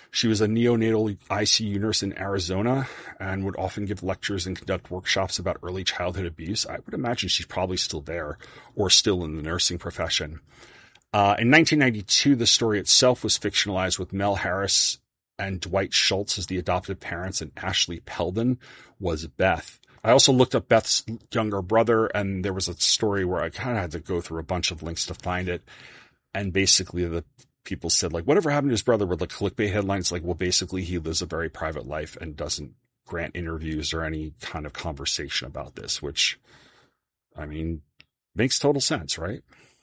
She was a neonatal ICU nurse in Arizona and would often give lectures and conduct workshops about early childhood abuse. I would imagine she's probably still there or still in the nursing profession. In 1992, the story itself was fictionalized with Mel Harris and Dwight Schultz as the adoptive parents, and Ashley Peldon was Beth. I also looked up Beth's younger brother, and there was a story where I kind of had to go through a bunch of links to find it. And basically the people said, like, whatever happened to his brother with the clickbait headlines, like, well, basically he lives a very private life and doesn't grant interviews or any kind of conversation about this, which, I mean, makes total sense, right?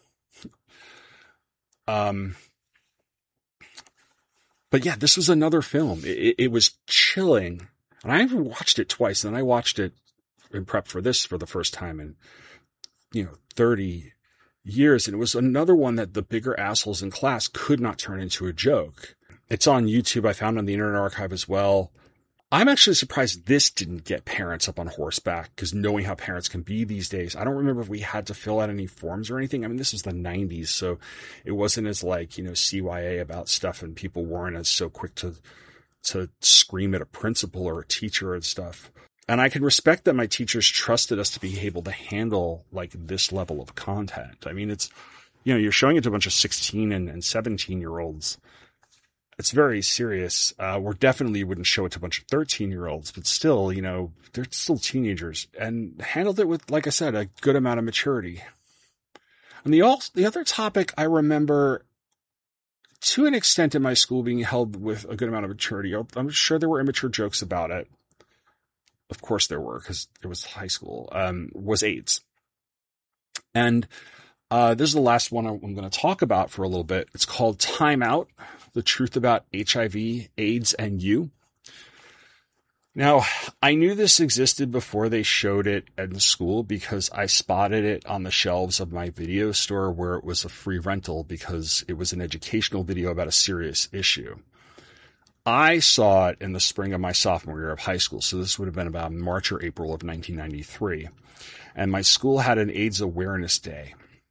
But yeah, this was another film. It was chilling. And I watched it twice, and I watched it in prep for this for the first time in, 30 years. And it was another one that the bigger assholes in class could not turn into a joke. It's on YouTube. I found it on the Internet Archive as well. I'm actually surprised this didn't get parents up on horseback, because knowing how parents can be these days, I don't remember if we had to fill out any forms or anything. I mean, this was the 90s, so it wasn't as like, CYA about stuff, and people weren't as so quick to scream at a principal or a teacher and stuff. And I can respect that my teachers trusted us to be able to handle like this level of content. I mean, it's, you're showing it to a bunch of 16 and 17-year-olds. It's very serious. We definitely wouldn't show it to a bunch of 13-year-olds, but still, they're still teenagers, and handled it with, like I said, a good amount of maturity. And the other topic I remember, to an extent in my school, being held with a good amount of maturity. I'm sure there were immature jokes about it. Of course there were, because it was high school, was AIDS. And this is the last one I'm going to talk about for a little bit. It's called Time Out: The Truth About HIV, AIDS, and You. Now, I knew this existed before they showed it in the school, because I spotted it on the shelves of my video store where it was a free rental, because it was an educational video about a serious issue. I saw it in the spring of my sophomore year of high school, so this would have been about March or April of 1993. And my school had an AIDS Awareness Day.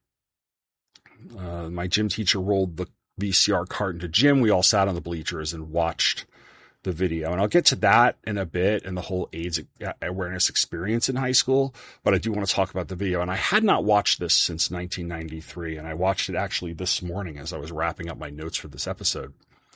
My gym teacher rolled the VCR cart into gym. We all sat on the bleachers and watched the video. And I'll get to that in a bit and the whole AIDS awareness experience in high school. But I do want to talk about the video. And I had not watched this since 1993. And I watched it actually this morning as I was wrapping up my notes for this episode.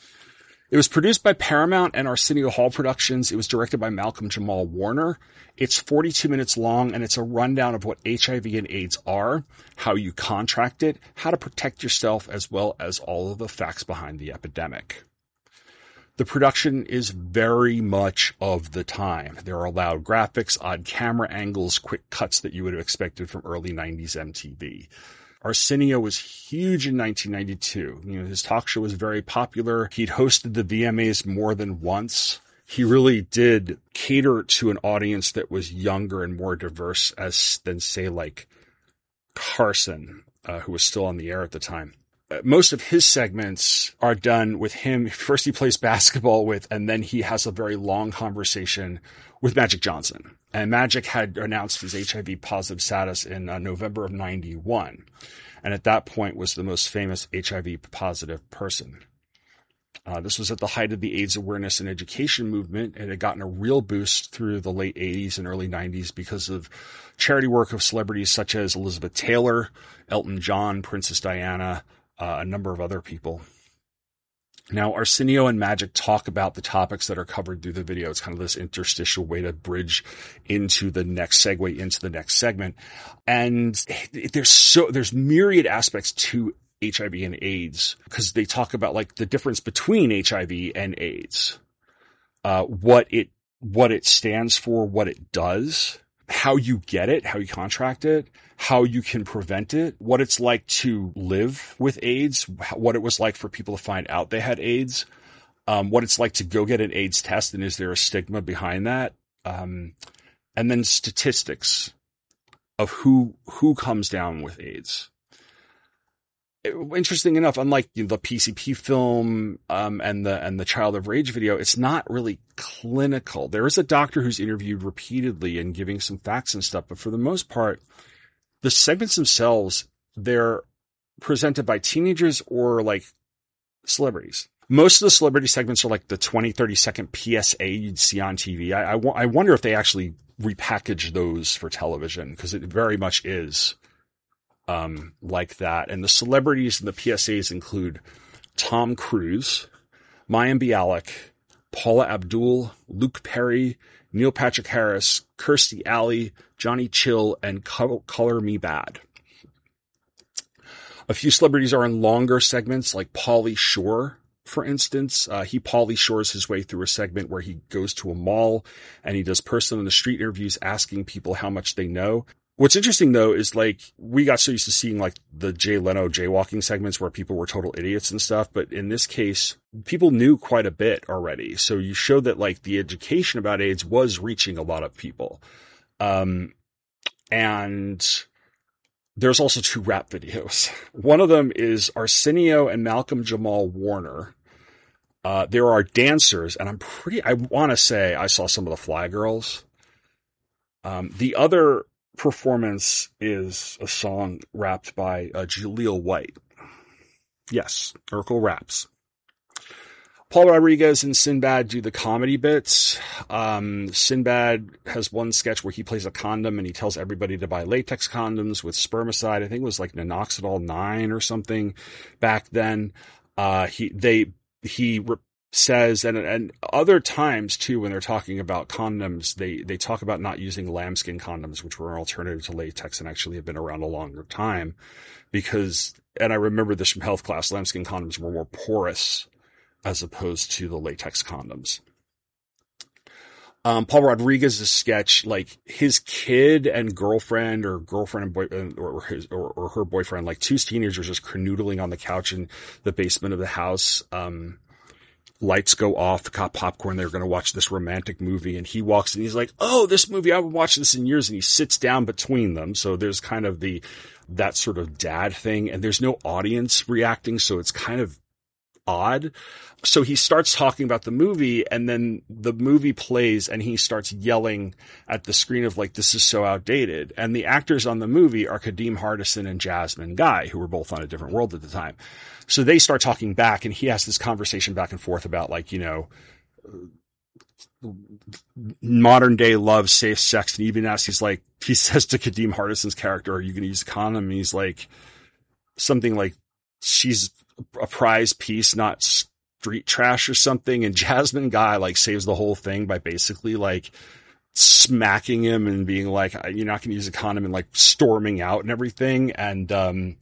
It was produced by Paramount and Arsenio Hall Productions. It was directed by Malcolm Jamal Warner. It's 42 minutes long, and it's a rundown of what HIV and AIDS are, how you contract it, how to protect yourself, as well as all of the facts behind the epidemic. The production is very much of the time. There are loud graphics, odd camera angles, quick cuts that you would have expected from early 90s MTV. Arsenio was huge in 1992. His talk show was very popular. He'd hosted the VMAs more than once. He really did cater to an audience that was younger and more diverse than say like Carson, who was still on the air at the time. Most of his segments are done with him. First he plays basketball with, and then he has a very long conversation with Magic Johnson. And Magic had announced his HIV positive status in November of 91. And at that point was the most famous HIV positive person. This was at the height of the AIDS awareness and education movement. It had gotten a real boost through the late 80s and early 90s because of charity work of celebrities such as Elizabeth Taylor, Elton John, Princess Diana, a number of other people. Now, Arsenio and Magic talk about the topics that are covered through the video. It's kind of this interstitial way to bridge into the next segue into the next segment. And there's myriad aspects to HIV and AIDS, because they talk about like the difference between HIV and AIDS, what it stands for, what it does, how you get it, how you contract it, how you can prevent it, what it's like to live with AIDS, what it was like for people to find out they had AIDS, what it's like to go get an AIDS test, and is there a stigma behind that? And then statistics of who comes down with AIDS. Interesting enough, unlike the PCP film and the Child of Rage video, it's not really clinical. There is a doctor who's interviewed repeatedly and giving some facts and stuff, but for the most part, the segments themselves, they're presented by teenagers or like celebrities. Most of the celebrity segments are like the 20, 30-second PSA you'd see on TV. I wonder if they actually repackage those for television, because it very much is like that. And the celebrities in the PSAs include Tom Cruise, Mayim Bialik, Paula Abdul, Luke Perry, Neil Patrick Harris, Kirstie Alley, Johnny Chill, and Color Me Bad. A few celebrities are in longer segments, like Pauly Shore, for instance. Pauly Shores his way through a segment where he goes to a mall and he does person on the street interviews asking people how much they know. What's interesting though is like, we got so used to seeing like the Jay Leno jaywalking segments where people were total idiots and stuff. But in this case, people knew quite a bit already. So you showed that like the education about AIDS was reaching a lot of people. And there's also 2 rap videos. One of them is Arsenio and Malcolm Jamal Warner. There are dancers, and I want to say I saw some of the Fly Girls. The other performance is a song rapped by Jaleel White. Yes, Urkel raps. Paul Rodriguez and Sinbad do the comedy bits. Sinbad has one sketch where he plays a condom and he tells everybody to buy latex condoms with spermicide. I think it was like Minoxidil 9 or something back then. He says, and other times too, when they're talking about condoms, they talk about not using lambskin condoms, which were an alternative to latex and actually have been around a longer time because, and I remember this from health class, lambskin condoms were more porous as opposed to the latex condoms. Paul Rodriguez's sketch, like his kid and girlfriend or girlfriend and boyfriend or her boyfriend, like 2 teenagers just canoodling on the couch in the basement of the house. Lights go off, the got popcorn, they're going to watch this romantic movie. And he walks in, he's like, oh, this movie, I haven't watched this in years. And he sits down between them. So there's kind of that sort of dad thing, and there's no audience reacting. So it's kind of odd. So he starts talking about the movie, and then the movie plays and he starts yelling at the screen of like, this is so outdated. And the actors on the movie are Kadeem Hardison and Jasmine Guy, who were both on A Different World at the time. So they start talking back, and he has this conversation back and forth about like, you know, modern day love, safe sex. And even as he says to Kadeem Hardison's character, are you going to use a condom? And he's like, something like, she's a prize piece, not street trash or something. And Jasmine Guy like saves the whole thing by basically like smacking him and being like, you're not going to use a condom, and like storming out and everything. And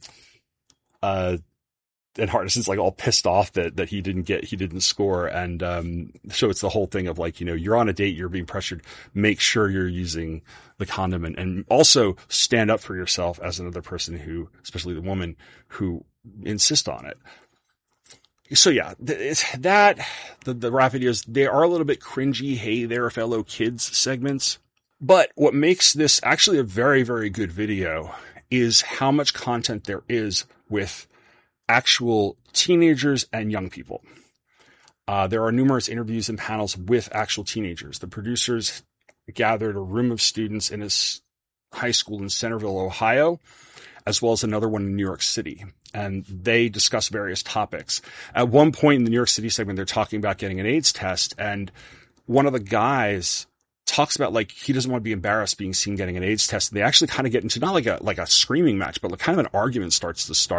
Hardison's like all pissed off that he didn't score. And so it's the whole thing of like, you know, you're on a date, you're being pressured, make sure you're using the condom, and also stand up for yourself as another person who, especially the woman, who insist on it. So yeah, the rap videos, they are a little bit cringy, hey there fellow kids segments. But what makes this actually a very, very good video is how much content there is with actual teenagers and young people. There are numerous interviews and panels with actual teenagers. The producers gathered a room of students in a high school in Centerville, Ohio, as well as another one in New York City. And they discuss various topics. At one point in the New York City segment, they're talking about getting an AIDS test. And one of the guys talks about like, he doesn't want to be embarrassed being seen getting an AIDS test. And they actually kind of get into not like a screaming match, but like kind of an argument starts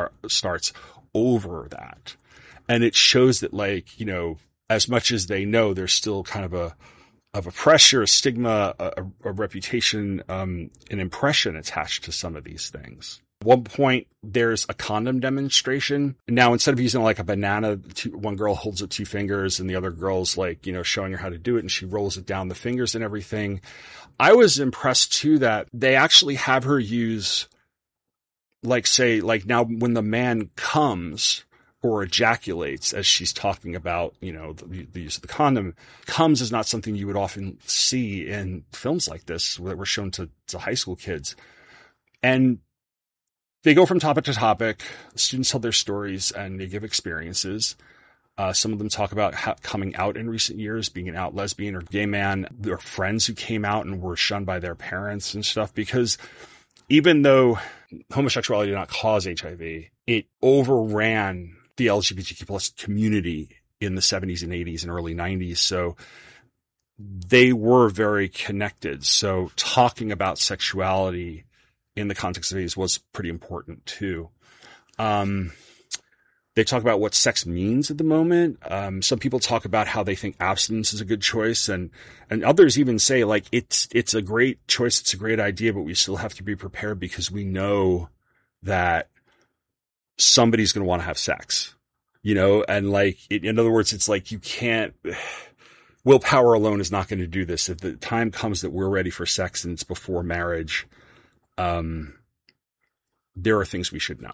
over that. And it shows that like, you know, as much as they know, there's still kind of a pressure, a stigma, a reputation, an impression attached to some of these things. At one point, there's a condom demonstration. Now, instead of using like a banana, one girl holds up 2 fingers and the other girl's like, you know, showing her how to do it, and she rolls it down the fingers and everything. I was impressed too that they actually have her use, like say, like now when the man comes or ejaculates, as she's talking about, you know, the use of the condom, comes is not something you would often see in films like this that were shown to high school kids. And they go from topic to topic. The students tell their stories and they give experiences. Some of them talk about coming out in recent years, being an out lesbian or gay man. There are friends who came out and were shunned by their parents and stuff, because even though homosexuality did not cause HIV, it overran the LGBTQ plus community in the 70s and 80s and early 90s. So they were very connected. So talking about sexuality in the context of AIDS was pretty important too. They talk about what sex means at the moment. Some people talk about how they think abstinence is a good choice, and others even say like it's a great choice, it's a great idea, but we still have to be prepared because we know that somebody's going to want to have sex, and like, in other words, it's like you can't, willpower alone is not going to do this. If the time comes that we're ready for sex and it's before marriage, there are things we should know.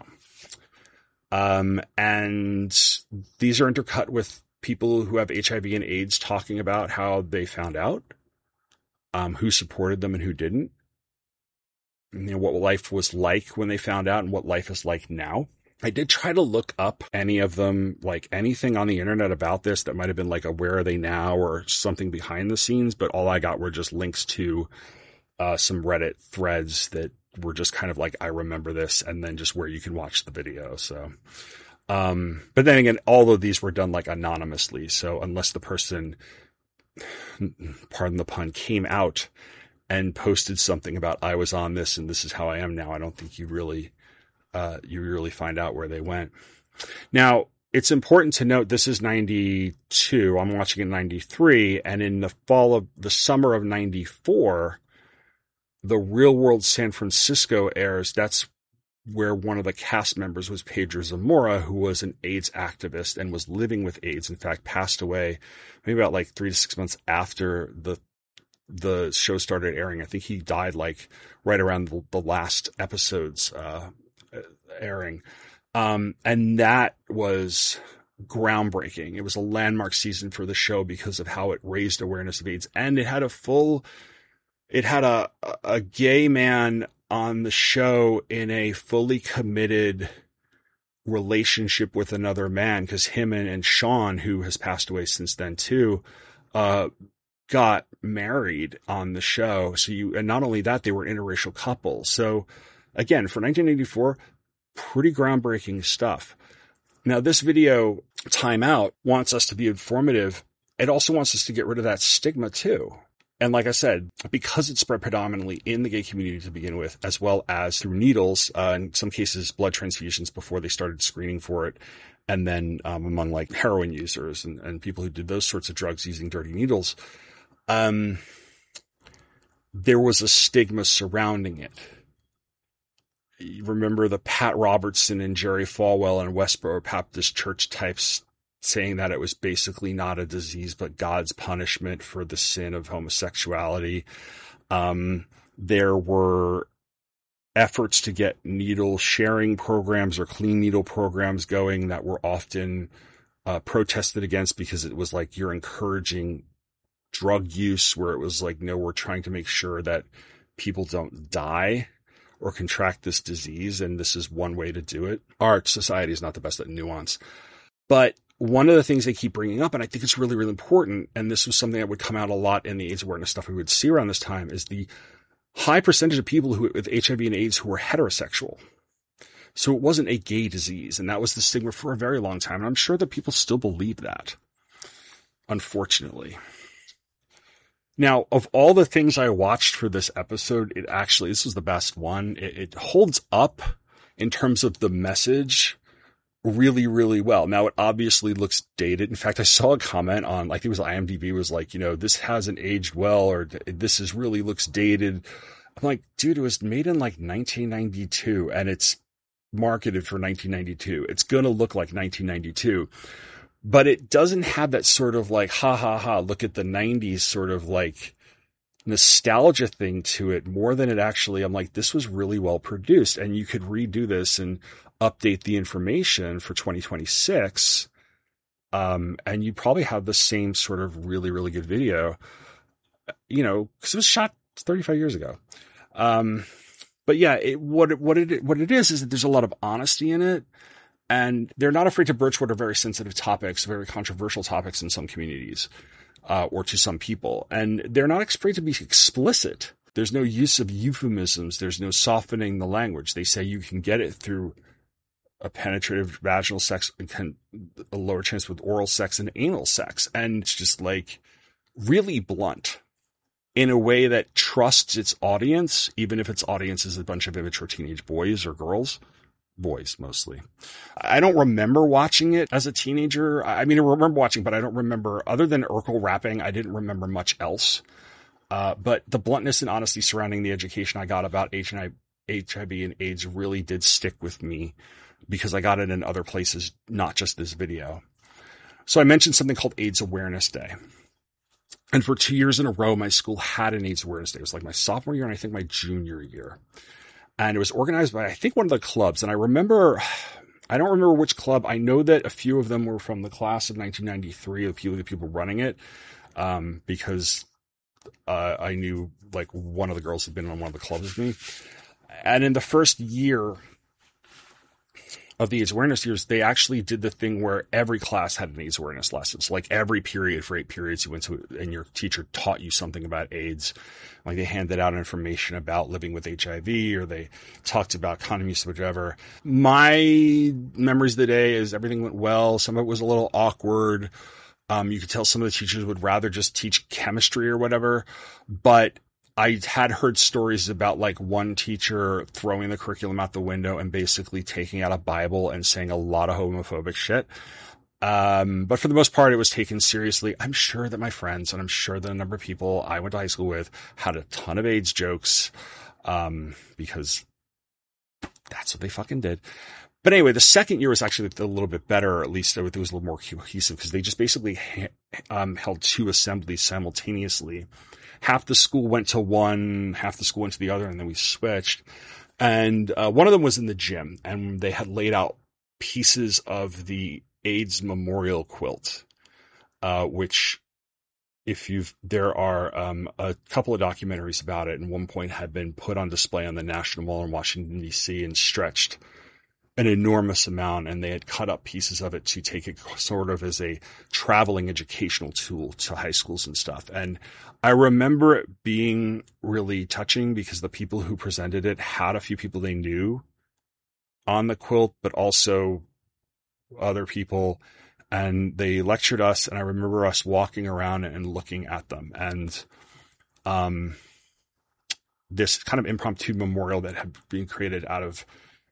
And these are intercut with people who have HIV and AIDS talking about how they found out, who supported them and who didn't, what life was like when they found out and what life is like now. I did try to look up any of them, like anything on the internet about this that might have been like a where are they now or something behind the scenes, but all I got were just links to some Reddit threads that were just kind of like, I remember this, and then just where you can watch the video. So, but then again, all of these were done like anonymously. So unless the person, pardon the pun, came out and posted something about I was on this and this is how I am now, I don't think you really find out where they went. Now, it's important to note this is 92. I'm watching it in 93. And in the summer of 94, the Real World San Francisco airs. That's where one of the cast members was Pedro Zamora, who was an AIDS activist and was living with AIDS. In fact, passed away maybe about like 3 to 6 months after the show started airing. I think he died like right around the last episode's airing. And that was groundbreaking. It was a landmark season for the show because of how it raised awareness of AIDS. And it had a gay man on the show in a fully committed relationship with another man, because him and Sean, who has passed away since then too, got married on the show. And not only that, they were an interracial couple. So again, for 1984, pretty groundbreaking stuff. Now, this video, Time Out, wants us to be informative. It also wants us to get rid of that stigma too. And like I said, because it spread predominantly in the gay community to begin with, as well as through needles, in some cases blood transfusions before they started screening for it, and then among like heroin users and people who did those sorts of drugs using dirty needles, there was a stigma surrounding it. You remember the Pat Robertson and Jerry Falwell and Westboro Baptist Church types saying that it was basically not a disease, but God's punishment for the sin of homosexuality. There were efforts to get needle sharing programs or clean needle programs going that were often protested against because it was like you're encouraging drug use, where it was like, no, we're trying to make sure that people don't die or contract this disease, and this is one way to do it. Our society is not the best at nuance. But one of the things they keep bringing up, and I think it's really, really important, and this was something that would come out a lot in the AIDS awareness stuff we would see around this time, is the high percentage of people who with HIV and AIDS who were heterosexual. So it wasn't a gay disease, and that was the stigma for a very long time. And I'm sure that people still believe that, unfortunately. Now, of all the things I watched for this episode, this was the best one. It holds up in terms of the message really, really well. Now, it obviously looks dated. In fact, I saw a comment on, like, it was IMDb was like, this hasn't aged well, or this really looks dated. I'm like, dude, it was made in like 1992 and it's marketed for 1992. It's going to look like 1992. But it doesn't have that sort of like, look at the 90s sort of like nostalgia thing to it more than it actually, I'm like, this was really well produced, and you could redo this and update the information for 2026. And you probably have the same sort of really, really good video, because it was shot 35 years ago. But yeah, what it is that there's a lot of honesty in it. And they're not afraid to broach what are very sensitive topics, very controversial topics in some communities, or to some people. And they're not afraid to be explicit. There's no use of euphemisms. There's no softening the language. They say you can get it through a penetrative vaginal sex and a lower chance with oral sex and anal sex. And it's just like really blunt in a way that trusts its audience, even if its audience is a bunch of immature teenage boys or girls. Boys, mostly. I don't remember watching it as a teenager. I mean, I remember watching, but I don't remember, other than Urkel rapping, I didn't remember much else. But the bluntness and honesty surrounding the education I got about HIV and AIDS really did stick with me because I got it in other places, not just this video. So I mentioned something called AIDS Awareness Day. And for 2 years in a row, my school had an AIDS Awareness Day. It was like my sophomore year and I think my junior year. And it was organized by, I think, one of the clubs. And I don't remember which club. I know that a few of them were from the class of 1993, the people running it, because I knew like one of the girls had been on one of the clubs with me. And in the first year of the AIDS awareness years, they actually did the thing where every class had an AIDS awareness lesson. So like every period for 8 periods you went to, and your teacher taught you something about AIDS. Like they handed out information about living with HIV, or they talked about condom use, whatever. My memories of the day is everything went well. Some of it was a little awkward. You could tell some of the teachers would rather just teach chemistry or whatever, but I had heard stories about like one teacher throwing the curriculum out the window and basically taking out a Bible and saying a lot of homophobic shit. But for the most part, it was taken seriously. I'm sure that my friends, and I'm sure that a number of people I went to high school with, had a ton of AIDS jokes, because that's what they fucking did. But anyway, the second year was actually a little bit better, or at least it was a little more cohesive, because they just basically held 2 assemblies simultaneously. Half the school went to one, half the school went to the other, and then we switched. And one of them was in the gym, and they had laid out pieces of the AIDS memorial quilt, which there are a couple of documentaries about it, and one point had been put on display on the National Mall in Washington, D.C. and stretched an enormous amount, and they had cut up pieces of it to take it sort of as a traveling educational tool to high schools and stuff. And I remember it being really touching because the people who presented it had a few people they knew on the quilt, but also other people, and they lectured us, and I remember us walking around and looking at them. And this kind of impromptu memorial that had been created out of,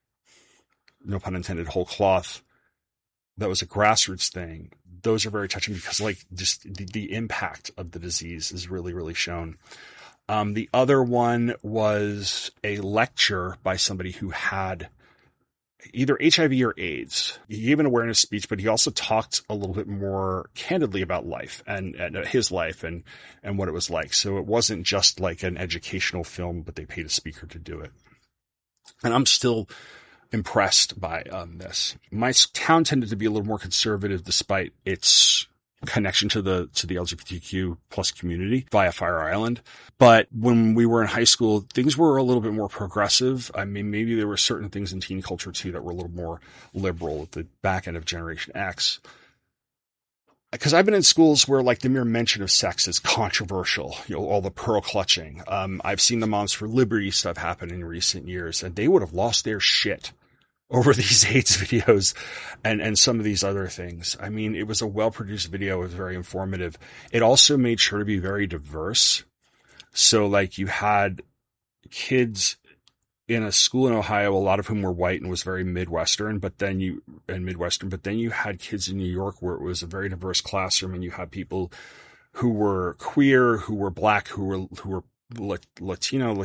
no pun intended, whole cloth, that was a grassroots thing. Those are very touching because like just the impact of the disease is really, really shown. The other one was a lecture by somebody who had either HIV or AIDS. He gave an awareness speech, but he also talked a little bit more candidly about life and his life and what it was like. So it wasn't just like an educational film, but they paid a speaker to do it. And I'm still impressed by this. My town tended to be a little more conservative despite its connection to the LGBTQ plus community via Fire Island. But when we were in high school, things were a little bit more progressive. I mean, maybe there were certain things in teen culture too that were a little more liberal at the back end of Generation X. Because I've been in schools where like the mere mention of sex is controversial, all the pearl clutching. I've seen the Moms for Liberty stuff happen in recent years, and they would have lost their shit over these AIDS videos and some of these other things. I mean, it was a well-produced video. It was very informative. It also made sure to be very diverse. So like you had kids in a school in Ohio, a lot of whom were white and was very Midwestern, but then you had kids in New York where it was a very diverse classroom, and you had people who were queer, who were black, who were Latino,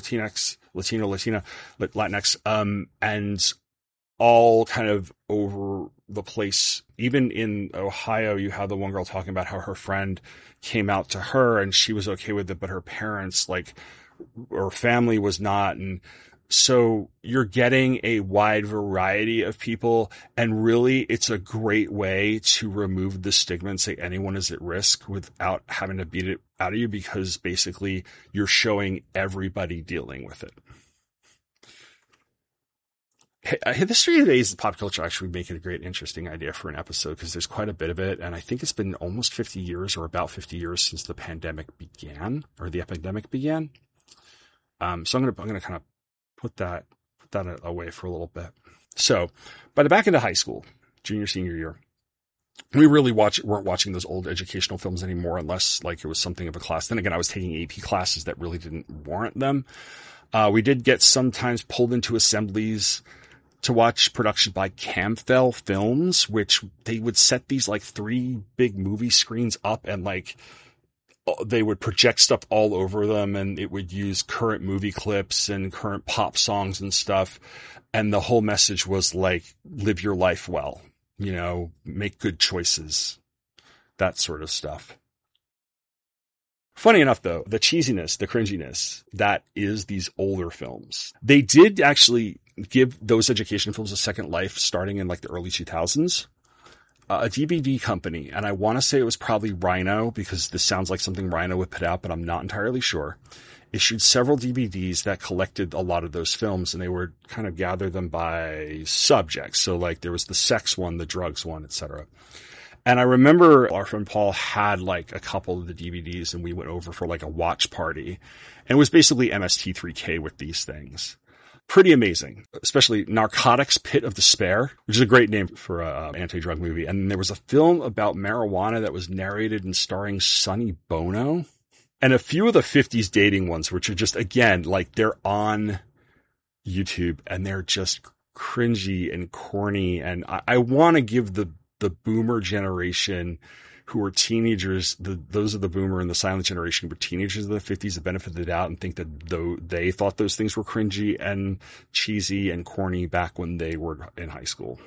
Latinx, and all kind of over the place. Even in Ohio, you had the one girl talking about how her friend came out to her and she was okay with it, but her parents, or family was not. And so you're getting a wide variety of people, and really it's a great way to remove the stigma and say anyone is at risk without having to beat it out of you, because basically you're showing everybody dealing with it. History of AIDS and pop culture actually make it a great, interesting idea for an episode, because there's quite a bit of it. And I think it's been almost 50 years or about 50 years since the pandemic began, or the epidemic began. So I'm going to kind of put that away for a little bit. So by the back end of high school, junior, senior year, we really weren't watching those old educational films anymore unless like it was something of a class. Then again, I was taking AP classes that really didn't warrant them. We did get sometimes pulled into assemblies to watch production by Camfell Films, which they would set these like 3 big movie screens up and like they would project stuff all over them, and it would use current movie clips and current pop songs and stuff. And the whole message was like, live your life well, you know, make good choices, that sort of stuff. Funny enough, though, the cheesiness, the cringiness, that is these older films. They did actually give those education films a second life starting in like the early 2000s. A DVD company, and I want to say it was probably Rhino, because this sounds like something Rhino would put out, but I'm not entirely sure, issued several DVDs that collected a lot of those films, and they would kind of gather them by subject. So like there was the sex one, the drugs one, etc. And I remember our friend Paul had like a couple of the DVDs, and we went over for like a watch party, and it was basically MST3K with these things. Pretty amazing, especially Narcotics Pit of Despair, which is a great name for an anti-drug movie. And there was a film about marijuana that was narrated and starring Sonny Bono, and a few of the 50s dating ones, which are just, again, like they're on YouTube and they're just cringy and corny. And I want to give the boomer generation who were teenagers, those of the boomer and the silent generation who were teenagers of the 50s, the benefit of the doubt, and think that though they thought those things were cringy and cheesy and corny back when they were in high school.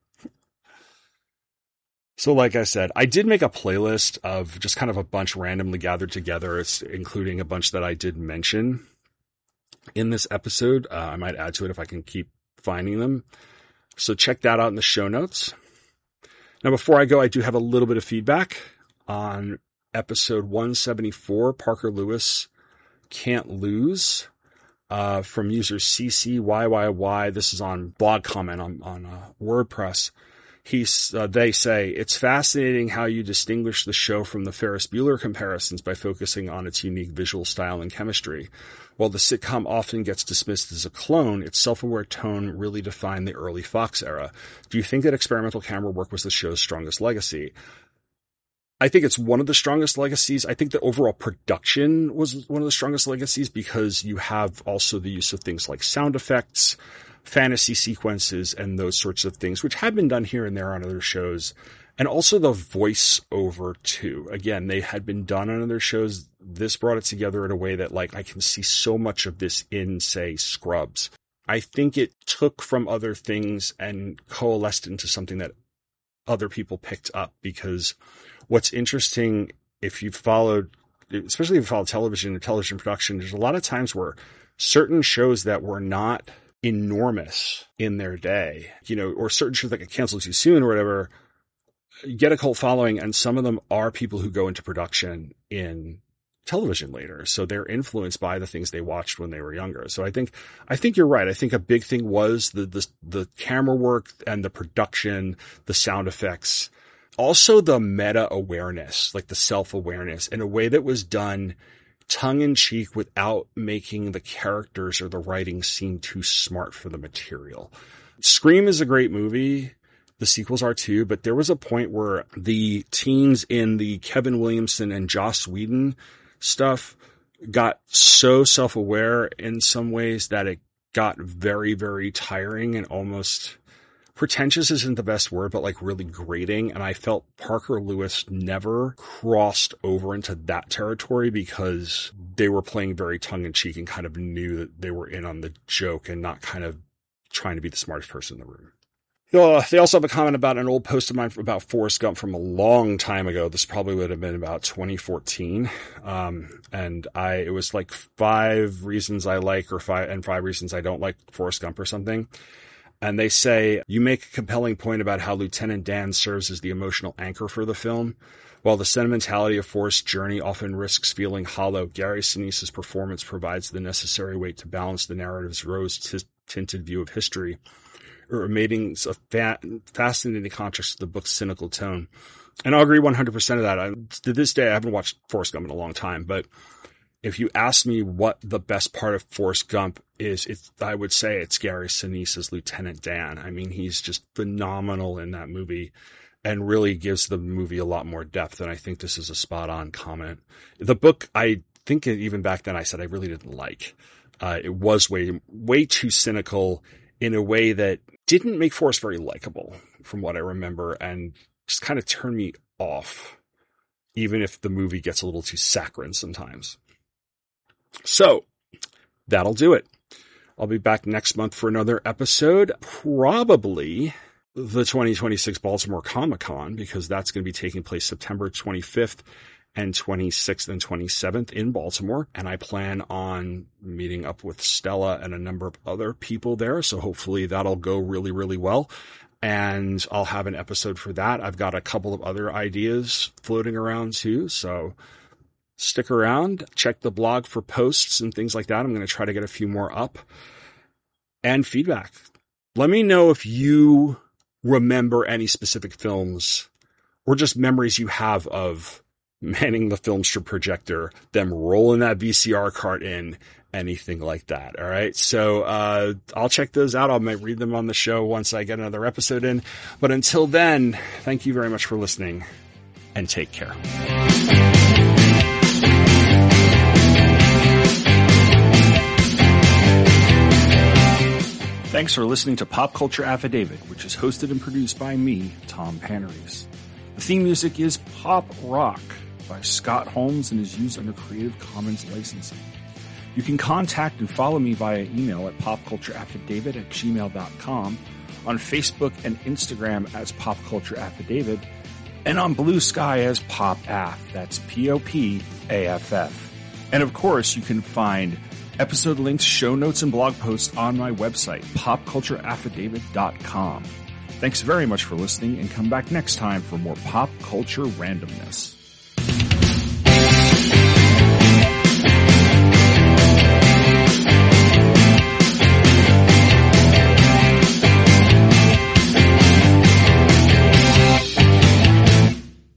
So like I said, I did make a playlist of just kind of a bunch randomly gathered together, including a bunch that I did mention in this episode. I might add to it if I can keep finding them. So check that out in the show notes. Now, before I go, I do have a little bit of feedback on episode 174, Parker Lewis Can't Lose, from user CCYYY. This is on blog comment on WordPress. They say, it's fascinating how you distinguish the show from the Ferris Bueller comparisons by focusing on its unique visual style and chemistry. While the sitcom often gets dismissed as a clone, its self-aware tone really defined the early Fox era. Do you think that experimental camera work was the show's strongest legacy? I think it's one of the strongest legacies. I think the overall production was one of the strongest legacies because you have also the use of things like sound effects, fantasy sequences, and those sorts of things, which have been done here and there on other shows. And also the voiceover too. Again, they had been done on other shows. This brought it together in a way that like I can see so much of this in, say, Scrubs. I think it took from other things and coalesced into something that other people picked up, because what's interesting, if you've followed, especially if you follow television and television production, there's a lot of times where certain shows that were not enormous in their day, you know, or certain shows that get canceled too soon or whatever, get a cult following, and some of them are people who go into production in television later. So they're influenced by the things they watched when they were younger. So I think you're right. I think a big thing was the camera work and the production, the sound effects, also the meta awareness, like the self-awareness in a way that was done tongue in cheek without making the characters or the writing seem too smart for the material. Scream is a great movie. The sequels are too, but there was a point where the teens in the Kevin Williamson and Joss Whedon stuff got so self-aware in some ways that it got very, very tiring and almost pretentious isn't the best word, but like really grating. And I felt Parker Lewis never crossed over into that territory because they were playing very tongue-in-cheek and kind of knew that they were in on the joke and not kind of trying to be the smartest person in the room. They also have a comment about an old post of mine about Forrest Gump from a long time ago. This probably would have been about 2014. It was like 5 reasons I like or 5 reasons I don't like Forrest Gump or something. And they say, you make a compelling point about how Lieutenant Dan serves as the emotional anchor for the film. While the sentimentality of Forrest's journey often risks feeling hollow, Gary Sinise's performance provides the necessary weight to balance the narrative's rose-tinted view of history, or making a fascinating contrast to the book's cynical tone. And I'll agree 100% of that. To this day, I haven't watched Forrest Gump in a long time, but if you ask me what the best part of Forrest Gump is, I would say it's Gary Sinise as Lieutenant Dan. I mean, he's just phenomenal in that movie and really gives the movie a lot more depth. And I think this is a spot on comment. The book, I think even back then I said I really didn't like. It was way too cynical in a way that didn't make Forrest very likable from what I remember, and just kind of turned me off, even if the movie gets a little too saccharine sometimes. So that'll do it. I'll be back next month for another episode, probably the 2026 Baltimore Comic-Con, because that's going to be taking place September 25th and 26th and 27th in Baltimore. And I plan on meeting up with Stella and a number of other people there. So hopefully that'll go really, really well. And I'll have an episode for that. I've got a couple of other ideas floating around too. So stick around, check the blog for posts and things like that. I'm going to try to get a few more up. And feedback. Let me know if you remember any specific films or just memories you have of manning the Filmster projector, them rolling that VCR cart in, anything like that. All right. So, I'll check those out. I might read them on the show once I get another episode in. But until then, thank you very much for listening and take care. Thanks for listening to Pop Culture Affidavit, which is hosted and produced by me, Tom Panarese. The theme music is Pop Rock by Scott Holmes and is used under Creative Commons licensing. You can contact and follow me via email at popcultureaffidavit@gmail.com, on Facebook and Instagram as Pop Culture Affidavit, and on Blue Sky as PopAff. That's POPAFF. And of course, you can find episode links, show notes, and blog posts on my website, popcultureaffidavit.com. Thanks very much for listening, and come back next time for more pop culture randomness.